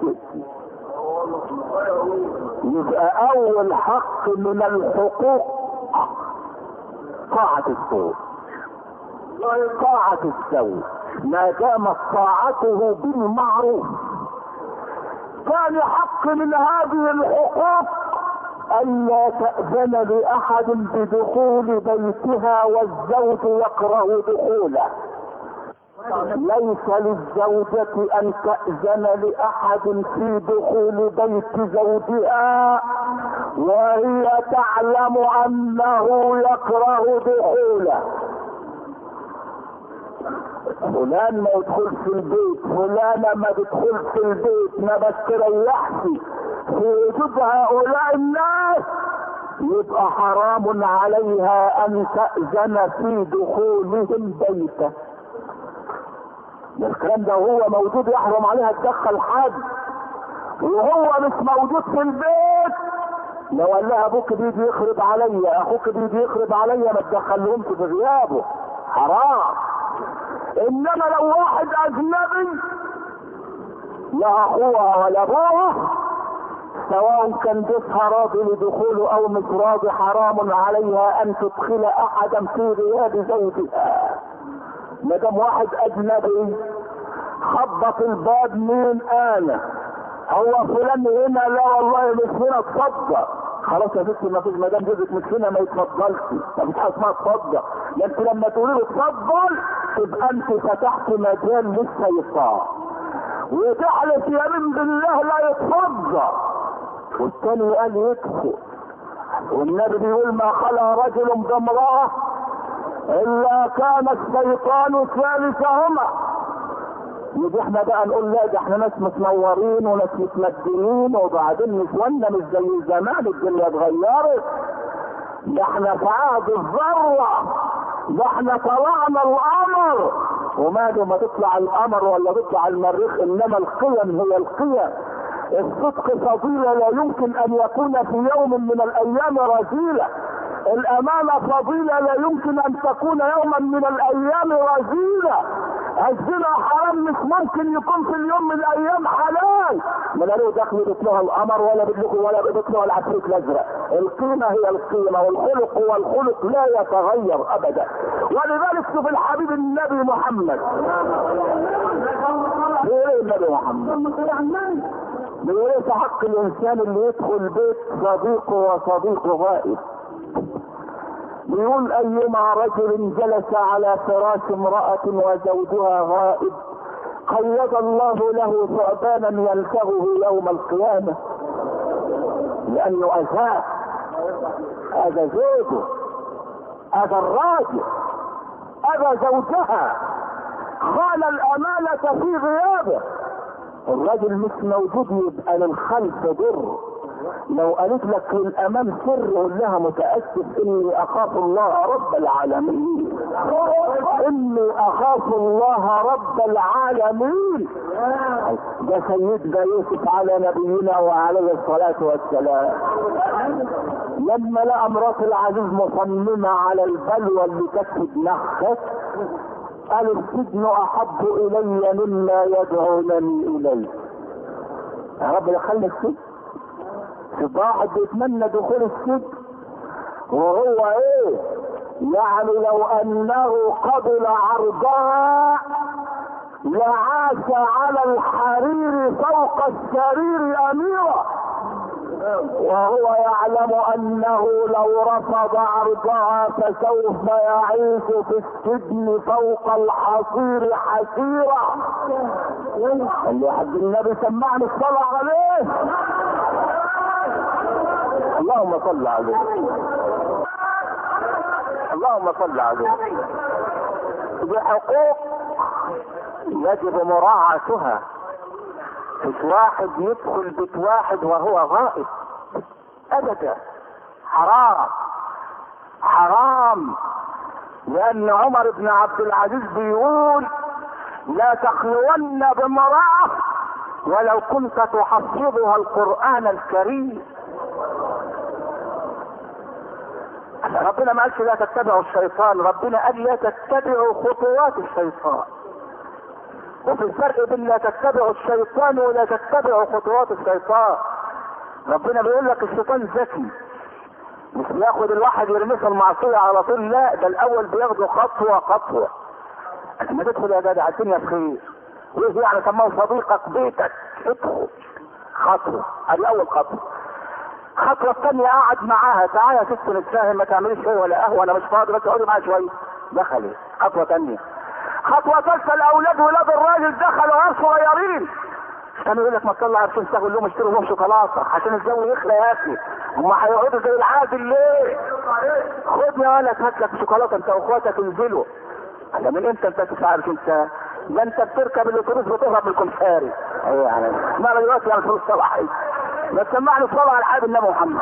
يبقى اول حق من الحقوق طاعة الزوج. طاعة الزوج ما دامت طاعته بالمعروف. ثاني حق من هذه الحقوق ألا تأذن لأحد بدخول بيتها والزوج يكره دخوله. ليس للزوجة أن تأذن لأحد في دخول بيت زوجها وهي تعلم أنه يكره دخوله. فلان ما يدخلش البيت، فلانة ما تدخلش البيت، ما بتريحش في وجود هؤلاء الناس، يبقى حرام عليها ان تأذن في دخولهم بيته. الكلام ده هو موجود، يحرم عليها تدخل حد وهو مش موجود في البيت. لو قال لها ابوك بيجي يخرب عليا، اخوك بيجي يخرب عليا، ما تدخلهمش في غيابه، حرام. انما لو واحد اجنبي لا اخوها ولا ابوه، سواء كان بيتها راضي لدخوله او مش راضي، حرام عليها ان تدخل احدا في غياب زوجها. ما دام واحد اجنبي خبط الباب، مين انا؟ هو فلان هنا؟ لا والله مش هنا، اتفضل. خلاص يا ستي ما فيش، ما دام جوزك مش هنا ما يتفضلش، ما فيش حاجه اسمها اتفضل. انت لما تقولي له اتفضل تبقى انت فتحت مجال للشيطان. وتحلف يمين بالله لا يتفضى، والثاني قال يكفر. والنبي بيقول ما خلا رجل بامرأة الا كان الشيطان ثالثهما. يجي احنا بقى نقول لا ده احنا ناس متنورين وناس متمدنين وبعدين نسوانا مش زي زمان، الدنيا اتغيرت، ده احنا في عهد الذرة، ده احنا طلعنا القمر. وماله ما تطلع القمر ولا تطلع المريخ، انما القيم هي القيم. الصدق فضيلة لا يمكن ان يكون في يوم من الايام رذيلة. الامانة فضيلة لا يمكن ان تكون يوما من الايام رذيلة. الزنا حرام مش ممكن يكون في اليوم من الايام حلال. ما له دخل بيطلعها القمر ولا بيطلعها ولا بيطلعها العفريت الازرق. القيمة هي القيمة والخلق هو الخلق لا يتغير ابدا. ولذلك شوف الحبيب النبي محمد بيقول ايه النبي محمد؟ بيقول ايه في حق الانسان اللي يدخل بيت صديقه وصديقه غائب؟ بيقول ايما رجل جلس على فراش امرأة وزوجها غائب قيد الله له ثعبانا يلتغه يوم القيامة، لانه اذاه، اذى زوجه، اذى الراجل، اذى زوجها، خان الامانة في غيابه. الراجل مش موجود يبقى للخلف ضر. لو قالت لك في الامام سر قول لها متاسف اني اخاف الله رب العالمين، اني اخاف الله رب العالمين. ده سيدنا يوسف على نبينا وعليه الصلاه والسلام لما لقى مرات العزيز مصممه على البلوى اللي كانت في دماغها قال السجن احب الي مما يدعونني اليه. يا رب دخلني السجن. في واحد بيتمنى دخول السجن وهو ايه يعني لو انه قبل عرضها لعاش على الحرير فوق السرير اميرا، وهو يعلم انه لو رفض عرضها فسوف يعيش في السجن فوق الحصير حسيرا. قال له حد النبي سمعني الصلاة عليه. اللهم صل عليه، اللهم صل عليه. دي حقوق يجب مراعاتها. مش واحد يدخل بيت واحد وهو غائب ابدا، حرام حرام. لان عمر بن عبد العزيز بيقول لا تخلون بامرأة ولو كنت تحفظها القرآن الكريم. ربنا ما قالش لا تتبعوا الشيطان، ربنا قال لا تتبعوا خطوات الشيطان. وفي الفرق بين لا تتبعوا الشيطان ولا تتبعوا خطوات الشيطان. ربنا بيقول لك الشيطان ذكي، مش بياخد الواحد يرميه في المعصية على طول، لا ده الاول بياخده خطوة خطوة. لما تدخل يا جدع الدنيا بخير، وايه يعني سماه صديقك بيتك، ادخل خطوة، ادي اول خطوة. الخطوة الثانية قعد معاها، تعالى يا ست نتفاهم، ما تعمليش شيء ولا قهوة، انا مش فاضي بس اقعدي معايا شوية. دخلت. خطوة ثانية. خطوة ثالثة الاولاد ولاد الراجل دخلوا عيال صغيرين. كانوا يقول لك ما تطلع عشان تاخد لهم اشتروا لهم شوكولاتة عشان الجو يخلى يا اخي، هم هيقعدوا زي العادل ليه؟ خد يا ولد هات لك شوكولاتة انت واخواتك انزلوا. انا من امتى انت تسعرش انت؟ ده انت بتركب الاتوبيس بتهرب من الكمساري. ايه يعني؟ ما انا دلوقتي يعني فلوس صلاحي. ما تسمعني الصلاة على الحبيب النبي محمد.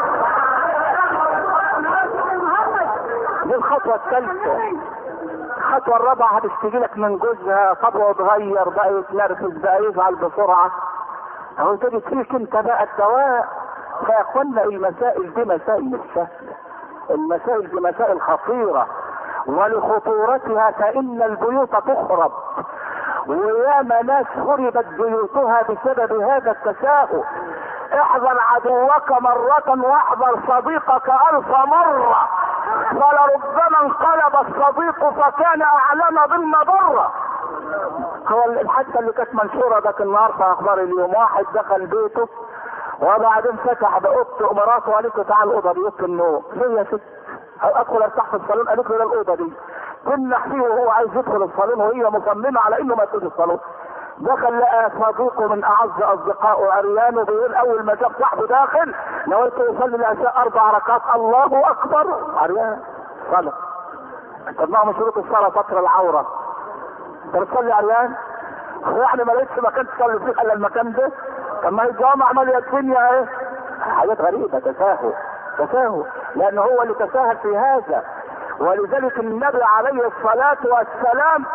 دي الخطوة الثالثة. الخطوة الرابعة هتشتكي لك من جوزها، خطوة اتغير بقى، يتنرفز بقى، يزعل بسرعة. اهو تجد فيك انت بقى الدواء. فيا اخوانا المسائل دي مسائل مش سهلة، المسائل دي مسائل خطيرة، ولخطورتها فإن البيوت تخرب، وياما ناس خربت بيوتها بسبب هذا التساهل. احذر عدوك مرة واحذر صديقك 1000 مرة، فلربما انقلب الصديق فكان اعلم بالمضرة. هو الحادثة اللي كانت منشورة ذاك النهار في اخبار اليوم، واحد دخل بيته وبعدين فتح بأوضته مراته وقالت له تعال الأوضة دي أوضة النوم. ليه يا ست؟ ادخل ارتاح في الصالون. قالت له ده الأوضة دي. كنا فيه وهو عايز يدخل الصالون وهي مصممة على انه ما يدخلش الصالون. دخل لقى صديقه من اعز اصدقائه عريان، وبيقول اول ما شاف صاحبه داخل نويت يصلي العشاء 4 ركعات. الله اكبر. عريان صلاه. طب ما هو من شروط الصلاه ستر العوره. انت بتصلي عريان؟ يعني ما لقيتش مكان تصلي فيه الا المكان ده؟ طب ما الجامع ماليه الدنيا ايه؟ حاجات غريبه. تساهل لان هو اللي تساهل في هذا. ولذلك النبي عليه الصلاة والسلام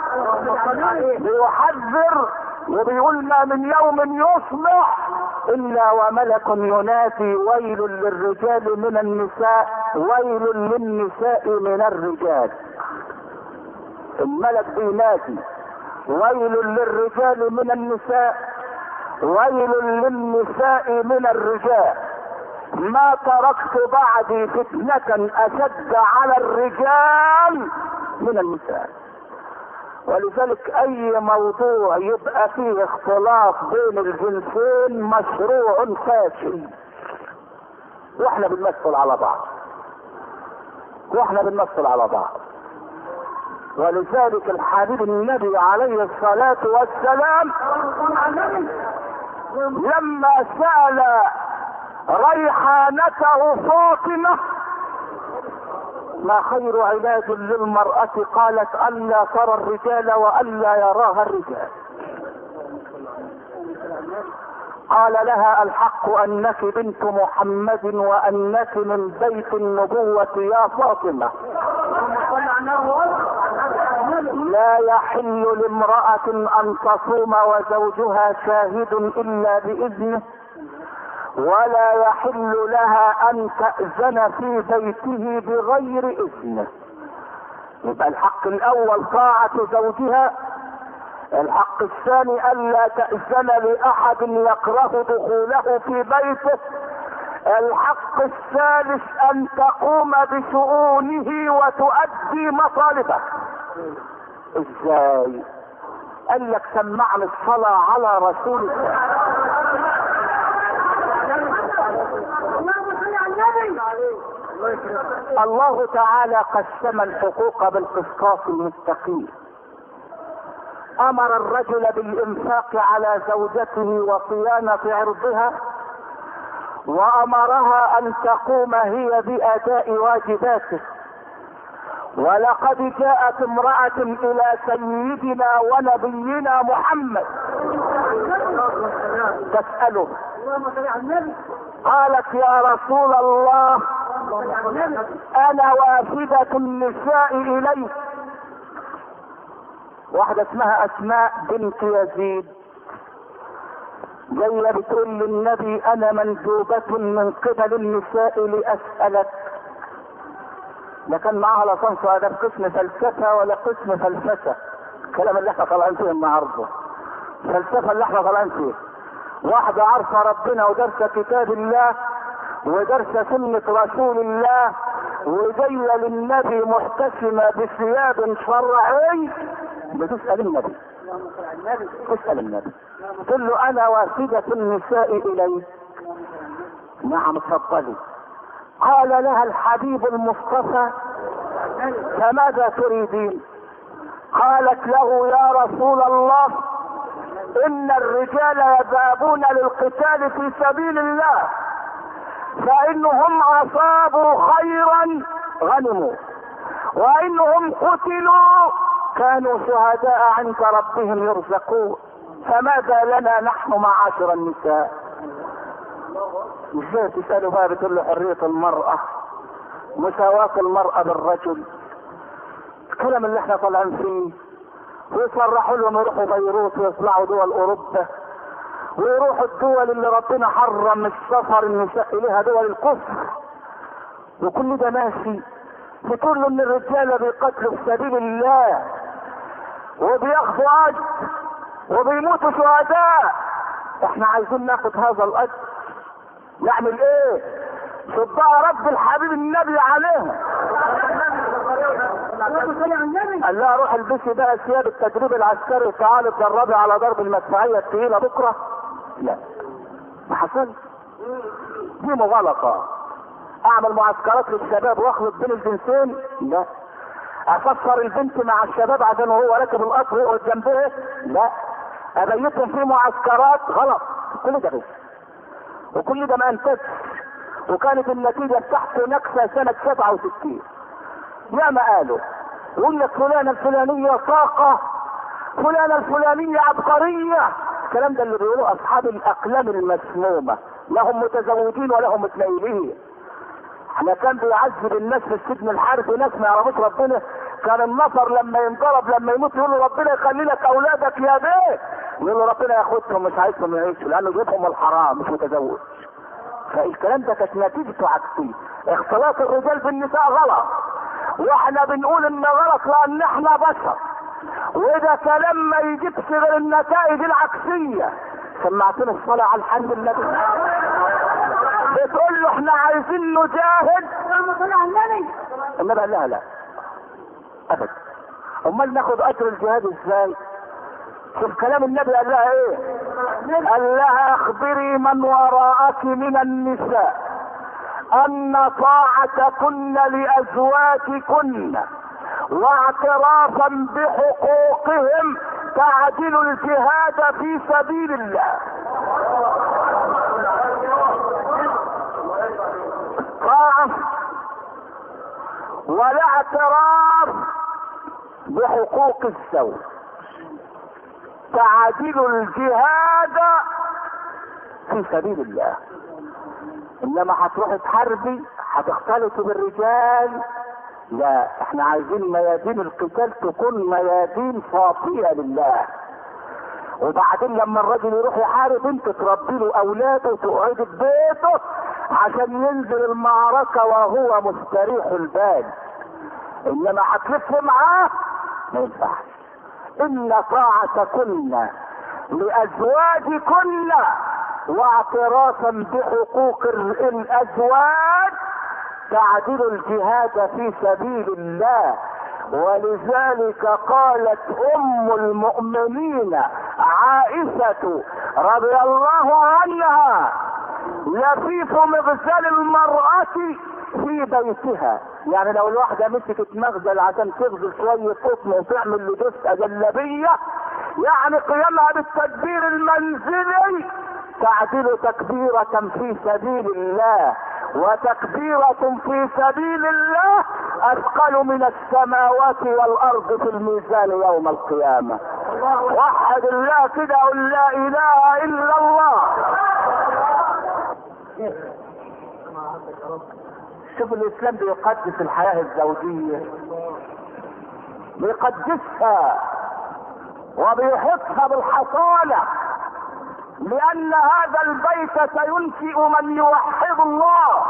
بيحذر وبيقول ما من يوم يصبح الا وملك ينادي ويل للرجال من النساء ويل للنساء من الرجال. الملك بينادي ويل للرجال من النساء ويل للنساء من الرجال. ما تركت بعدي فتنة اشد على الرجال من النساء. ولذلك اي موضوع يبقى فيه اختلاط بين الجنسين مشروع فاشل. واحنا بنمثل على بعض. ولذلك الحبيب النبي عليه الصلاة والسلام لما سأل ريحانته فاطمة ما خير علاج للمرأة، قالت ألا ترى الرجال وألا يراها الرجال. قال لها الحق أنك بنت محمد وأنك من بيت النبوة يا فاطمة. لا يحل لامرأة أن تصوم وزوجها شاهد إلا بإذنه، ولا يحل لها ان تأذن في بيته بغير اذنه. يبقى الحق الاول طاعة زوجها، الحق الثاني الا تأذن لاحد يكره دخوله في بيته، الحق الثالث ان تقوم بشؤونه وتؤدي مطالبه. ازاي؟ قال لك سمعنا الصلاة على رسول الله. الله تعالى قسم الحقوق بالقسطاس المستقيم. امر الرجل بالانفاق على زوجته وصيانة عرضها، وامرها ان تقوم هي باداء واجباته. ولقد جاءت امرأة الى سيدنا ونبينا محمد تسأله، قالت يا رسول الله انا وافدة النساء اليك. واحدة اسمها اسماء بنت يزيد جاية بتقول للنبي انا مندوبة من قبل النساء لاسألك. لا كان معها لا صنف هذا قسم فلسفة ولا قسم فلسفة، الكلام اللي احنا طالعين فيه النهارده فلسفة اللي احنا طالعين فيه. واحدة عارفة ربنا ودرسة كتاب الله ودرسة سنة رسول الله وجاية للنبي محتشمة بثياب شرعي بتسأل النبي. تسأل النبي تقول له انا وافدة النساء اليك. نعم اتفضلي. قال لها الحبيب المصطفى فماذا تريدين؟ قالت له يا رسول الله ان الرجال يذهبون للقتال في سبيل الله، فانهم اصابوا خيرا غنموا، وانهم قتلوا كانوا شهداء عند ربهم يرزقون، فماذا لنا نحن معاشر النساء؟ ازاي تسألوا بقى؟ بتقول له حرية المرأة، مساواة المرأة بالرجل، الكلام اللي احنا طالعين فيه. ويصرحوا لهم يروحوا بيروت ويطلعوا دول اوروبا ويروحوا الدول اللي ربنا حرم السفر النساء اليها، دول الكفر، وكل ده ماشي. بتقول له ان الرجاله بيقتلوا في سبيل الله وبياخدوا اجر وبيموتوا شهداء، احنا عايزين ناخد هذا الاجر، نعمل ايه؟ صدق رب الحبيب النبي عليه قال لها روح البسي بقى ثياب التدريب العسكري وتعالي اتدربي على ضرب المدفعيه الثقيله بكره. لا ما حصلش، دي مغالطه. اعمل معسكرات للشباب واخلط بين الجنسين؟ لا. اسفر البنت مع الشباب عشان هو راكب القطر يقعد جنبه؟ لا. ابيتهم في معسكرات غلط. كل ده بس، وكل ده ما انتجش، وكانت النتيجه بتاعته نكسه سنه 67. يا ما قالوا يقول لك فلانه الفلانيه طاقه، فلانه الفلانيه عبقريه. الكلام ده اللي بيقولوه اصحاب الاقلام المسمومه، لهم متزوجين ولهم متنيلين. احنا كان بيعذب الناس في السجن الحربي ناس ما يعرفوش ربنا، كان النصر لما ينضرب لما يموت يقول له ربنا يخلي لك اولادك يا بيه، يقول له ربنا ياخدهم مش عايزهم يعيشوا لانه جيبهم الحرام مش متزوج. فالكلام ده كانت نتيجته عكسيه. اختلاط الرجال بالنساء غلط، واحنا بنقول ان غلط لان احنا بشر، وده كلام ما يجيبش غير النتائج العكسيه. سمعتنا الصلاه على الحمد لله. بتقول له احنا عايزين نجاهد، النبي قال لها لا ابدا. امال ناخد اجر الجهاد ازاي؟ شوف كلام النبي قال لها ايه؟ قال لها اخبري من وراءك من النساء ان طاعتكن لازواجكن واعترافا بحقوقهم تعدل الجهاد في سبيل الله. طاعة ولا اعتراف بحقوق الزوج تعدل الجهاد في سبيل الله. انما هتروح تحاربي هتختلطي بالرجال، لا احنا عايزين ميادين القتال تكون ميادين صافية لله. وبعدين لما الراجل يروح يحارب انت تربي له اولاده وتقعدي في بيته عشان ينزل المعركة وهو مستريح البال. انما هتلف معاه ما ينفعش. ان طاعتكن لازواجكن واعترافا بحقوق الازواج تعدل الجهاد في سبيل الله. ولذلك قالت ام المؤمنين عائشة رضي الله عنها لفيف مغزل المرأة في بيتها. يعني لو الواحدة مسكت مغزل عشان تغزل شوية قطن وتعمل لجثة جلابية، يعني قيامها بالتدبير المنزلي تعدل تكبيرة في سبيل الله، وتكبيرة في سبيل الله اثقل من السماوات والارض في الميزان يوم القيامة. وحد الله كده، قل لا اله الا الله. شوف الاسلام بيقدس الحياة الزوجية، بيقدسها وبيحطها بالحصانة، لان هذا البيت سينشئ من يوحد الله.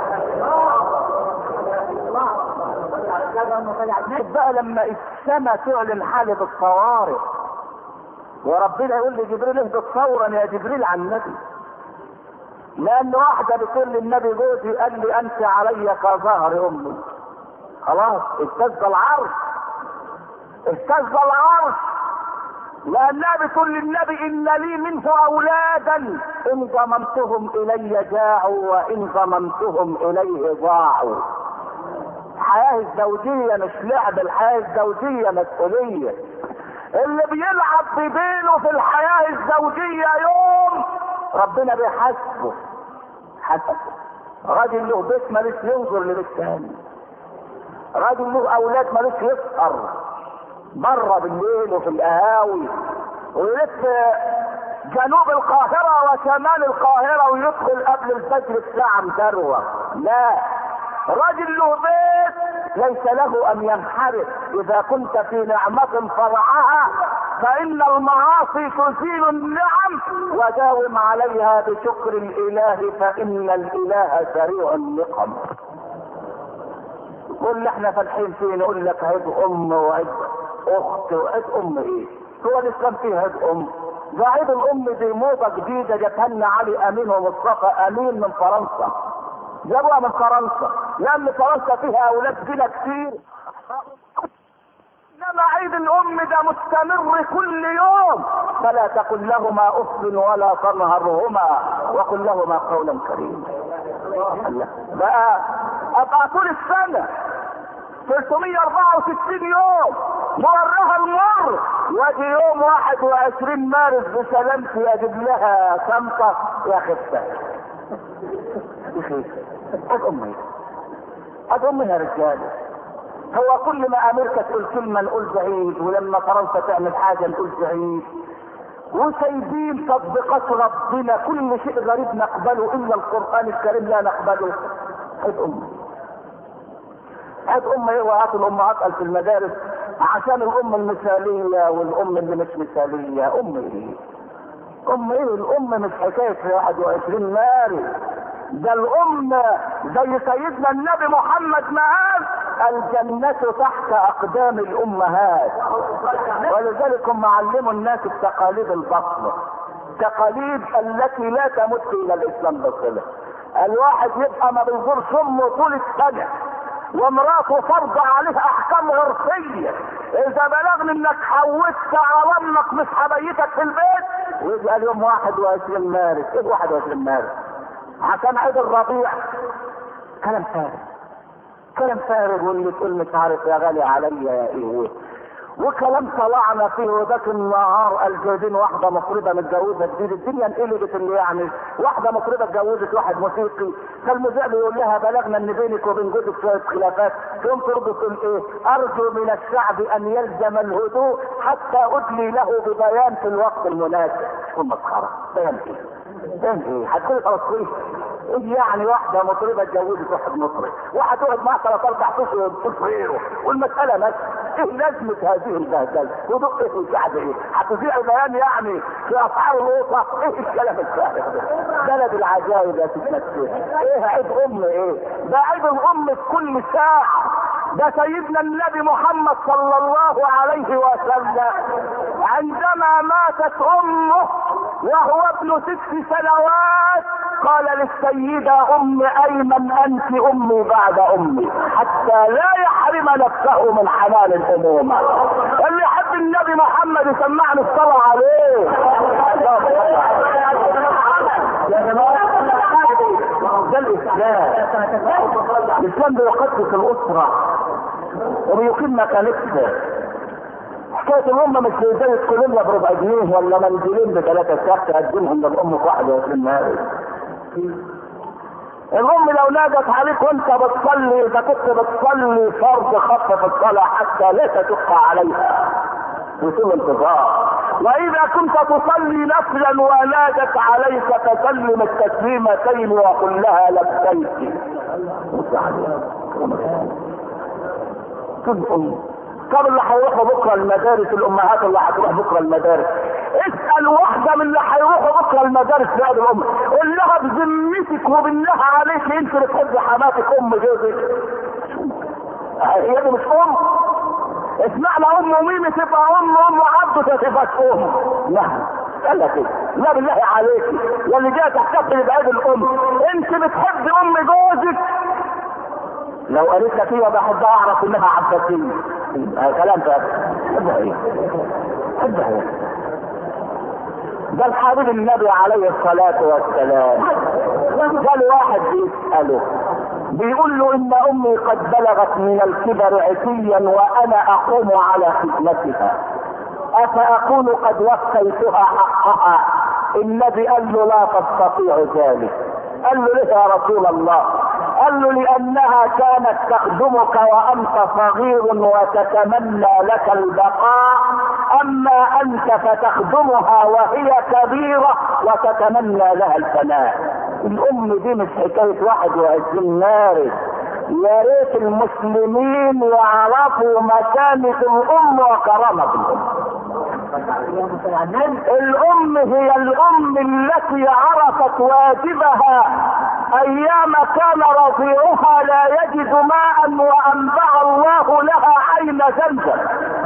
بقى لما السماء تعلن حالة الطوارئ وربنا يقول لجبريل اهبط فورا يا جبريل عن النبي، لان واحدة بتقول للنبي جوزي قال لي انت علي كظهر امي، خلاص اهتز العرش، اهتز العرش، لانها بتقول للنبي ان لي منه اولادا ان ضممتهم الي جاعوا وان ضممتهم اليه ضاعوا. الحياة الزوجية مش لعب، الحياة الزوجية مسؤولية. اللي بيلعب ببينه في الحياة الزوجية يوم ربنا بيحاسبه. راجل له بيت مالوش ينظر لبيت تاني، راجل له اولاد مالوش يسهر بره بالليل وفي القهاوي ويلف جنوب القاهرة وشمال القاهرة ويدخل قبل الفجر الساعة مدروة. لا، راجل له بيت ليس له ان ينحرف. اذا كنت في نعمة فرعها فان المعاصي تزيل النعم، وداوم عليها بشكر الاله فان الاله سريع النقم. كل احنا فالحين فين نقول لك عيد ام وعيد اخت وعيد ام. ايه هو الاسلام فيه عيد ام؟ ده عيد الام دي موضة جديدة جابها لنا علي امين ومصطفى امين من فرنسا، جابوها من فرنسا لان فرنسا فيها اولاد زنا كتير. انما عيد الام ده مستمر كل يوم، فلا تقل لهما اف ولا تنهرهما وقل لهما قولا كريما. بقى ابقى طول السنة 364 يوم وراها المر. وادي يوم 21 مارس بسلامتي اجيب لها شنطه يا خفه. قد امي قد امي يا رجاله. هو كل ما امريكا تقول كلمه نقول زعيد، ولما فرنسا تعمل حاجه نقول زعيد، وسايبين تطبيقات ربنا كل شيء غريب نقبله الا القران الكريم لا نقبله. قد امي قد امي. وهات الامهات قال في المدارس عشان الام المثاليه والام اللي مش مثاليه. ام ايه؟ ام ايه؟ الام مش حكايه 21 مارس. ده الام زي سيدنا النبي محمد ما قال الجنة تحت اقدام الامهات. ولذلك هم علموا الناس التقاليد البطلة، تقاليد التي لا تمت الى الاسلام بصلة. الواحد يبقى ما بيزورش امه طول السنة، ومراته فرض عليها احكام عرفية. اذا بلغني انك حوشت على امك مش حبيتك في البيت، ويجي اليوم 21 مارس. ايه 21 مارس؟ عشان عيد الربيع؟ كلام فارغ، كلام فارغ. واللي تقول مش عارف يا غالي عليا يا ايه، وكلام طلعنا فيه. وذاك النهار قال جايبين واحده مطربه متجوزه جديد، الدنيا انقلبت. اللي يعني واحده مطربه اتجوزت واحد موسيقي، فالمذيع بيقول لها بلغنا ان بينك وبين جوزك شويه خلافات، تقوم ترد تقول ايه؟ ارجو من الشعب ان يلزم الهدوء حتى ادلي له ببيان في الوقت المناسب. والمسخره بيان ايه؟ بيان ايه؟ هتقول تصريح ايه يعني؟ واحده مطربه اتجوزت واحد مطرب، وهتقعد معاه 3-4 اشهر وتقول غيره، والمساله ماشيه. ايه لازمه هذه البهدله؟ ودق ايه الشعب ايه؟ هتذيع بيان يعني في اسعار الوطه؟ ايه الكلام الفارغ ده؟ بلد العجائب يا تتمثل. ايه عيد ام ايه؟ ده عيد الام في كل ساعه. ده سيدنا النبي محمد صلى الله عليه وسلم عندما ماتت امه وهو ابن 6 سنوات قال للسيدة ام ايمن انت امي بعد امي، حتى لا يحرم نفسه من حنان الامومه. اللي يحب النبي محمد يسمعني الصلاه عليه. يا جماعه ده الاسلام. الاسلام بيقدس الاسره وبيقيم مكانتها. حكايه الام مش زي الكولوميا بربع جنيه ولا منديلين ب3 ساعات تقدمهم لامك 21 مارس. الام لو نادت عليك وانت بتصلي، اذا كنت بتصلي فرض خفف الصلاه حتى لا تشق عليها بطول انتظار، واذا كنت تصلي نفلا ونادت عليك فسلم التسليمتين وقل لها لبيك. طب اللي هيروحوا بكره المدارس، الامهات اللي هتروح بكره المدارس، اسال واحده من اللي هيروحوا بكره المدارس في هذه الام، قول لها بذمتك وبالله عليك انت بتحبي حماتك ام جوزك؟ هي دي مش ام؟ اسمعنا ام ميمي تبقى ام عبده تبقى ام. لا قال لك ايه؟ لا بالله عليك يا اللي جاي تحتفل بعيد الام، انت بتحبي ام جوزك؟ لو قالت لك ايه بحب اعرف انها عباسيه. كلام فارغ. حبها ايه؟ حبها ايه؟ ده الحبيب النبي عليه الصلاه والسلام قال واحد بيساله بيقول له ان امي قد بلغت من الكبر عتيا وانا اقوم على خدمتها، افاكون قد وفيتها حقها؟ النبي قال له لا تستطيع ذلك. قال له ليه يا رسول الله؟ قال له لانها كانت تخدمك وانت صغير وتتمنى لك البقاء، اما انت فتخدمها وهي كبيرة وتتمنى لها الفناء. الام دي مش حكاية 21 مارس. يا ريت المسلمين يعرفوا مكانة الام وكرامة الام. الام هي الام التي عرفت واجبها ايام كان رضيعها لا يجد ماء وانبع الله لها عين زمزم.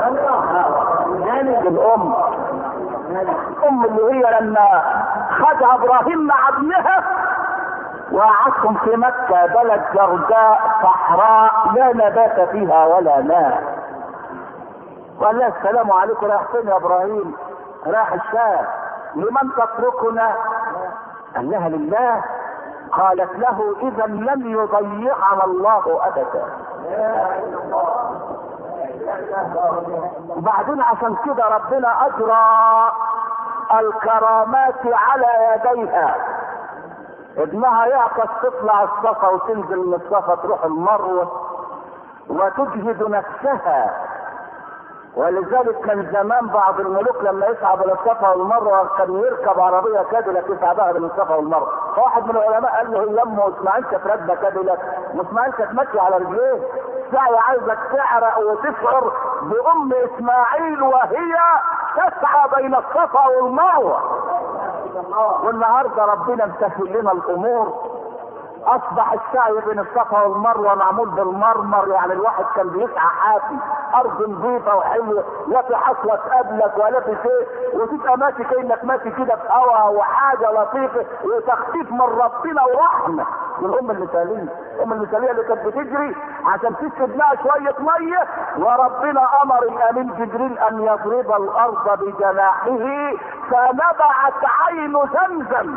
الام اللي هي لما خدها ابراهيم مع ابنها وقعدتم في مكة بلد جرداء صحراء لا نبات فيها ولا ماء، وقال لها السلام عليكم. رايح فين يا ابراهيم؟ رايح الشام. لمن تتركنا؟ قال لها لله. قالت له اذا لم يضيعنا الله ابدا. وبعدين عشان كده ربنا اجرى الكرامات على يديها. ابنها يعطس تطلع الصفا وتنزل من الصفا تروح المروه وتجهد نفسها. ولذلك كان زمان بعض الملوك لما يصعد الى الصفا والمروه كان يركب عربيه كاديلاك يصعدها بين الصفا والمروه. فواحد من العلماء قال له هي امه اسماعيل كانت راكبه كاديلاك، واسماعيل كانت ماشيه على رجليه. سعي عايزك تعرق وتشعر بام اسماعيل وهي تسعى بين الصفا والمروه. والنهارده ربنا مسهل لنا الامور، اصبح السعي بين الصفا والمروه معمول بالمرمر. يعني الواحد كان بيسعى حافي، ارض نظيفه وحلوه، لا في حصوه تقابلك ولا في شيء، وتبقى ماشي كانك ماشي كده في هوا وحاجه لطيفه وتخفيف من ربنا ورحمه. والام المثاليه، الام المثاليه اللي كانت بتجري عشان تسقي لها شويه ميه، وربنا امر الامين جبريل ان يضرب الارض بجناحه فنبعت عين زمزم.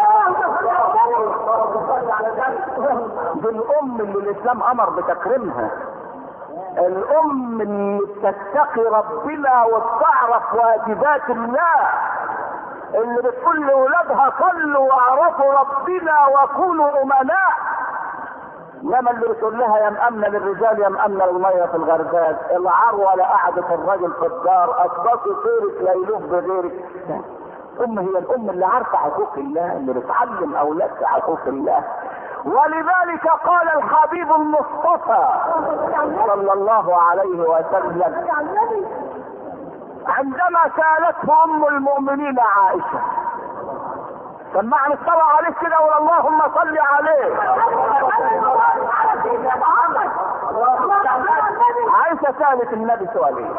دي الام اللي الاسلام امر بتكريمها، الام اللي بتتقي ربنا وبتعرف واجبات الله، اللي بتقول لاولادها صلوا واعرفوا ربنا وكونوا امناء. انما اللي بتقول لها يا مأمنة للرجال يا مأمنة للمية في الغربال، العروة لا قعدة الرجل في الدار، اصبصوا خيرك لا يلوف بغيرك. الام هي الام اللي عارفه حقوق الله، اللي بتعلم اولادها حقوق الله. ولذلك قال الحبيب المصطفى صلى الله عليه وسلم عندما سالته ام المؤمنين عائشه، سمعني الصلاة عليه كده ولا اللهم صل عليه. عائشة سالت النبي سؤالين،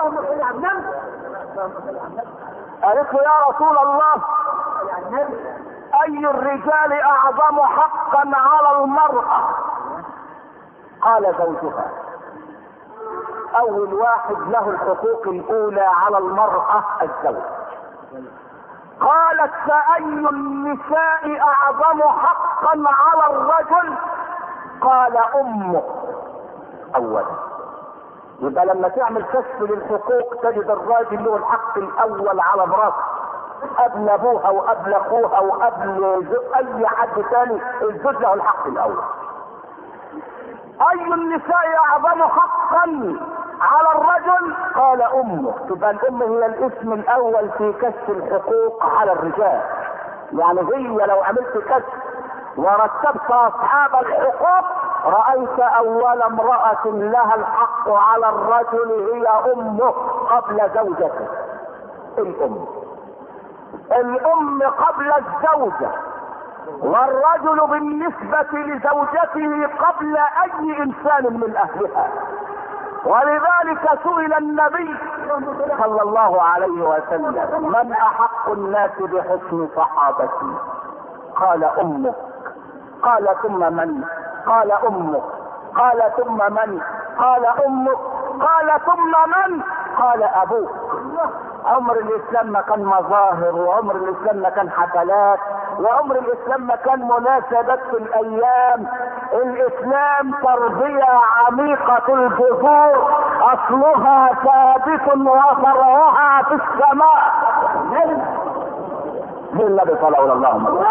قالت له يا رسول الله اي الرجال اعظم حقا على المرأة؟ قال زوجها. اول واحد له الحقوق الاولى على المرأة الزوج. قالت فاي النساء اعظم حقا على الرجل؟ قال امه اولا. يبقى لما تعمل كشف للحقوق تجد الراجل له الحق الاول على مراته قبل ابوها وقبل اخوها وقبل اي حد ثاني. الزوج له الحق الاول. اي النساء اعظم حقا على الرجل؟ قال امه. تبقى الام هي الاسم الاول في كشف الحقوق على الرجال. يعني هي لو عملت كشف ورتبت اصحاب الحقوق رأيت اول امرأة لها الحق على الرجل هي امه قبل زوجته. الام قبل الزوجة، والرجل بالنسبة لزوجته قبل اي انسان من اهلها. ولذلك سئل النبي صلى الله عليه وسلم من احق الناس بحسن صحابتي؟ قال امك. قال ثم من؟ قال امك. قال ثم من؟ قال امك. قال ثم من؟ قال ابوك. عمر الاسلام ما كان مظاهر، وعمر الاسلام ما كان حفلات، وعمر الاسلام ما كان مناسبات في الايام. الاسلام تربية عميقة الجذور، اصلها ثابت وفرعها في السماء. النبي صلى الله عليه وسلم.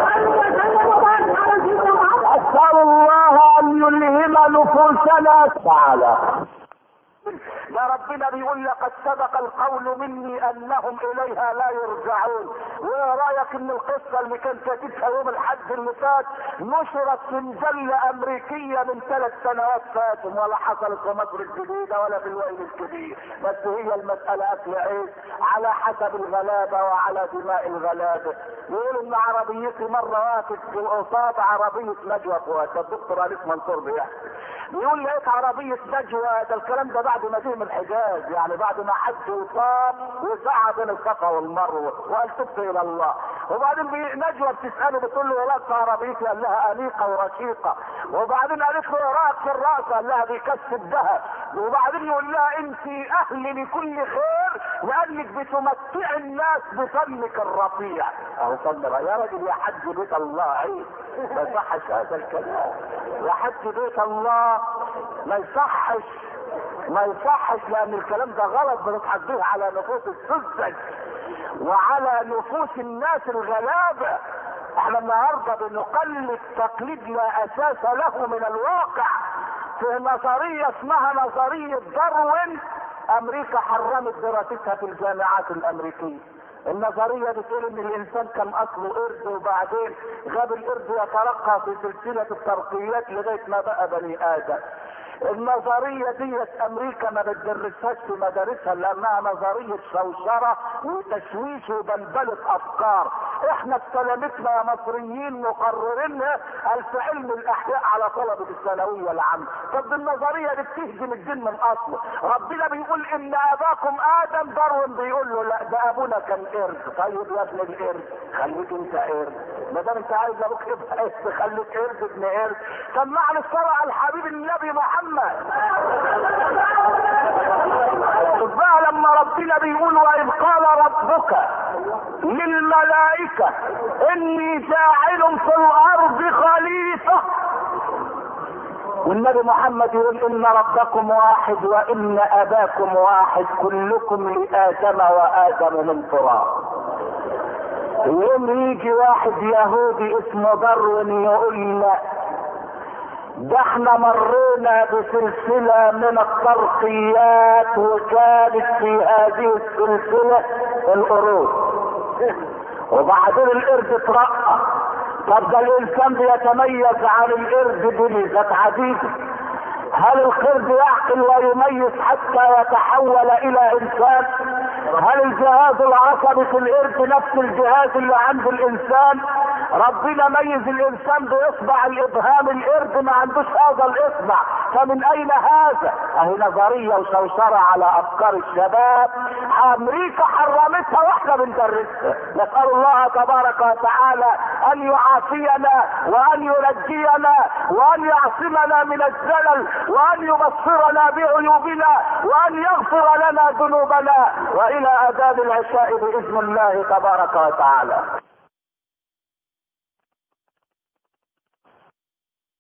اسأل الله ان يلهم نفوسنا تعالى. يا ربنا بيقول لقد سبق القول مني انهم اليها لا يرجعون. وايه رايك ان القصه اللي كان كاتبها يوم الحد اللي فات نشرت في مجله امريكيه من 3 سنوات فاتوا، ولا حصلت في مصر الجديده ولا في الويل الكبير. بس هي المساله اكل عيش على حسب الغلابه وعلى دماء الغلابه. يقولوا ان عربيتي مره واقف قصاد عربيه نجوى فؤاد، الدكتور اليف منصور بيحكي، بيقول لقيت عربيه نجوى. ده الكلام ده بعد ما جه من الحجاز، يعني بعد ما حج وصاب وسعى بين الصفا والمروه وقال تبت الى الله. وبعدين نجوى بتساله بتقول له ولا عربيتي؟ قال لها انيقه ورشيقه. وبعدين قالت له راس في الراس، قال لها بيكسب الذهب. وبعدين يقول لها انت اهل لكل خير لانك بتمتع الناس بفنك الرفيع. اهو صدق يا راجل، يا حج بيت الله عيب، ما يصحش هذا الكلام. يا حج بيت الله ما يصحش. ما يصحش، لان الكلام ده غلط بنتحديه على نفوس السذج وعلى نفوس الناس الغلابه. احنا النهارده بنقلد تقليد لا اساس له من الواقع. في نظريه اسمها نظريه داروين، امريكا حرمت دراستها في الجامعات الامريكيه. النظريه بتقول ان الانسان كان اصله قرد، وبعدين غاب القرد يترقى في سلسله الترقيات لغايه ما بقى بني ادم. النظريه ديت امريكا ما بتدرسهاش في مدارسها، لانها نظريه شوشره وتشويش وبلبله افكار. احنا استلمتنا يا مصريين مقررينها في علم الاحياء على طلبه الثانويه العامه. طب النظريه دي بتهدم الدين من اصله. ربنا بيقول ان اباكم ادم، داروين بيقول له لا ده ابونا كان قرد. طيب يا ابن القرد خليك انت قرد، ما دام انت عايز ابوك يبقى قرد خليك قرد ابن قرد. سمعني الصلاه على الحبيب النبي محمد. بقى لما ربنا بيقول واذ قال ربك للملائكه اني جاعل في الارض خليفه، والنبي محمد يقول ان ربكم واحد وان اباكم واحد كلكم لادم وادم من تراب. يوم يجي واحد يهودي اسمه داروين يقول لنا ده احنا مرينا بسلسلة من الترقيات وكانت في هذه السلسلة القرود، وبعدين القرد اترقى. طب ده الانسان بيتميز عن القرد بميزات عديدة. هل القرد يعقل ويميز حتى يتحول الى انسان؟ هل الجهاز العصبي في القرد نفس الجهاز اللي عند الانسان؟ ربنا ميز الانسان باصبع الابهام، القرد ما عندوش هذا الاصبع، فمن اين هذا؟ اهي نظريه وشوشره على افكار الشباب. امريكا حرمتها واحنا بندرسها. نسال الله تبارك وتعالى ان يعافينا وان ينجينا وان يعصمنا من الزلل وان يبصرنا بعيوبنا وان يغفر لنا ذنوبنا، والى اذان العشاء باذن الله تبارك وتعالى.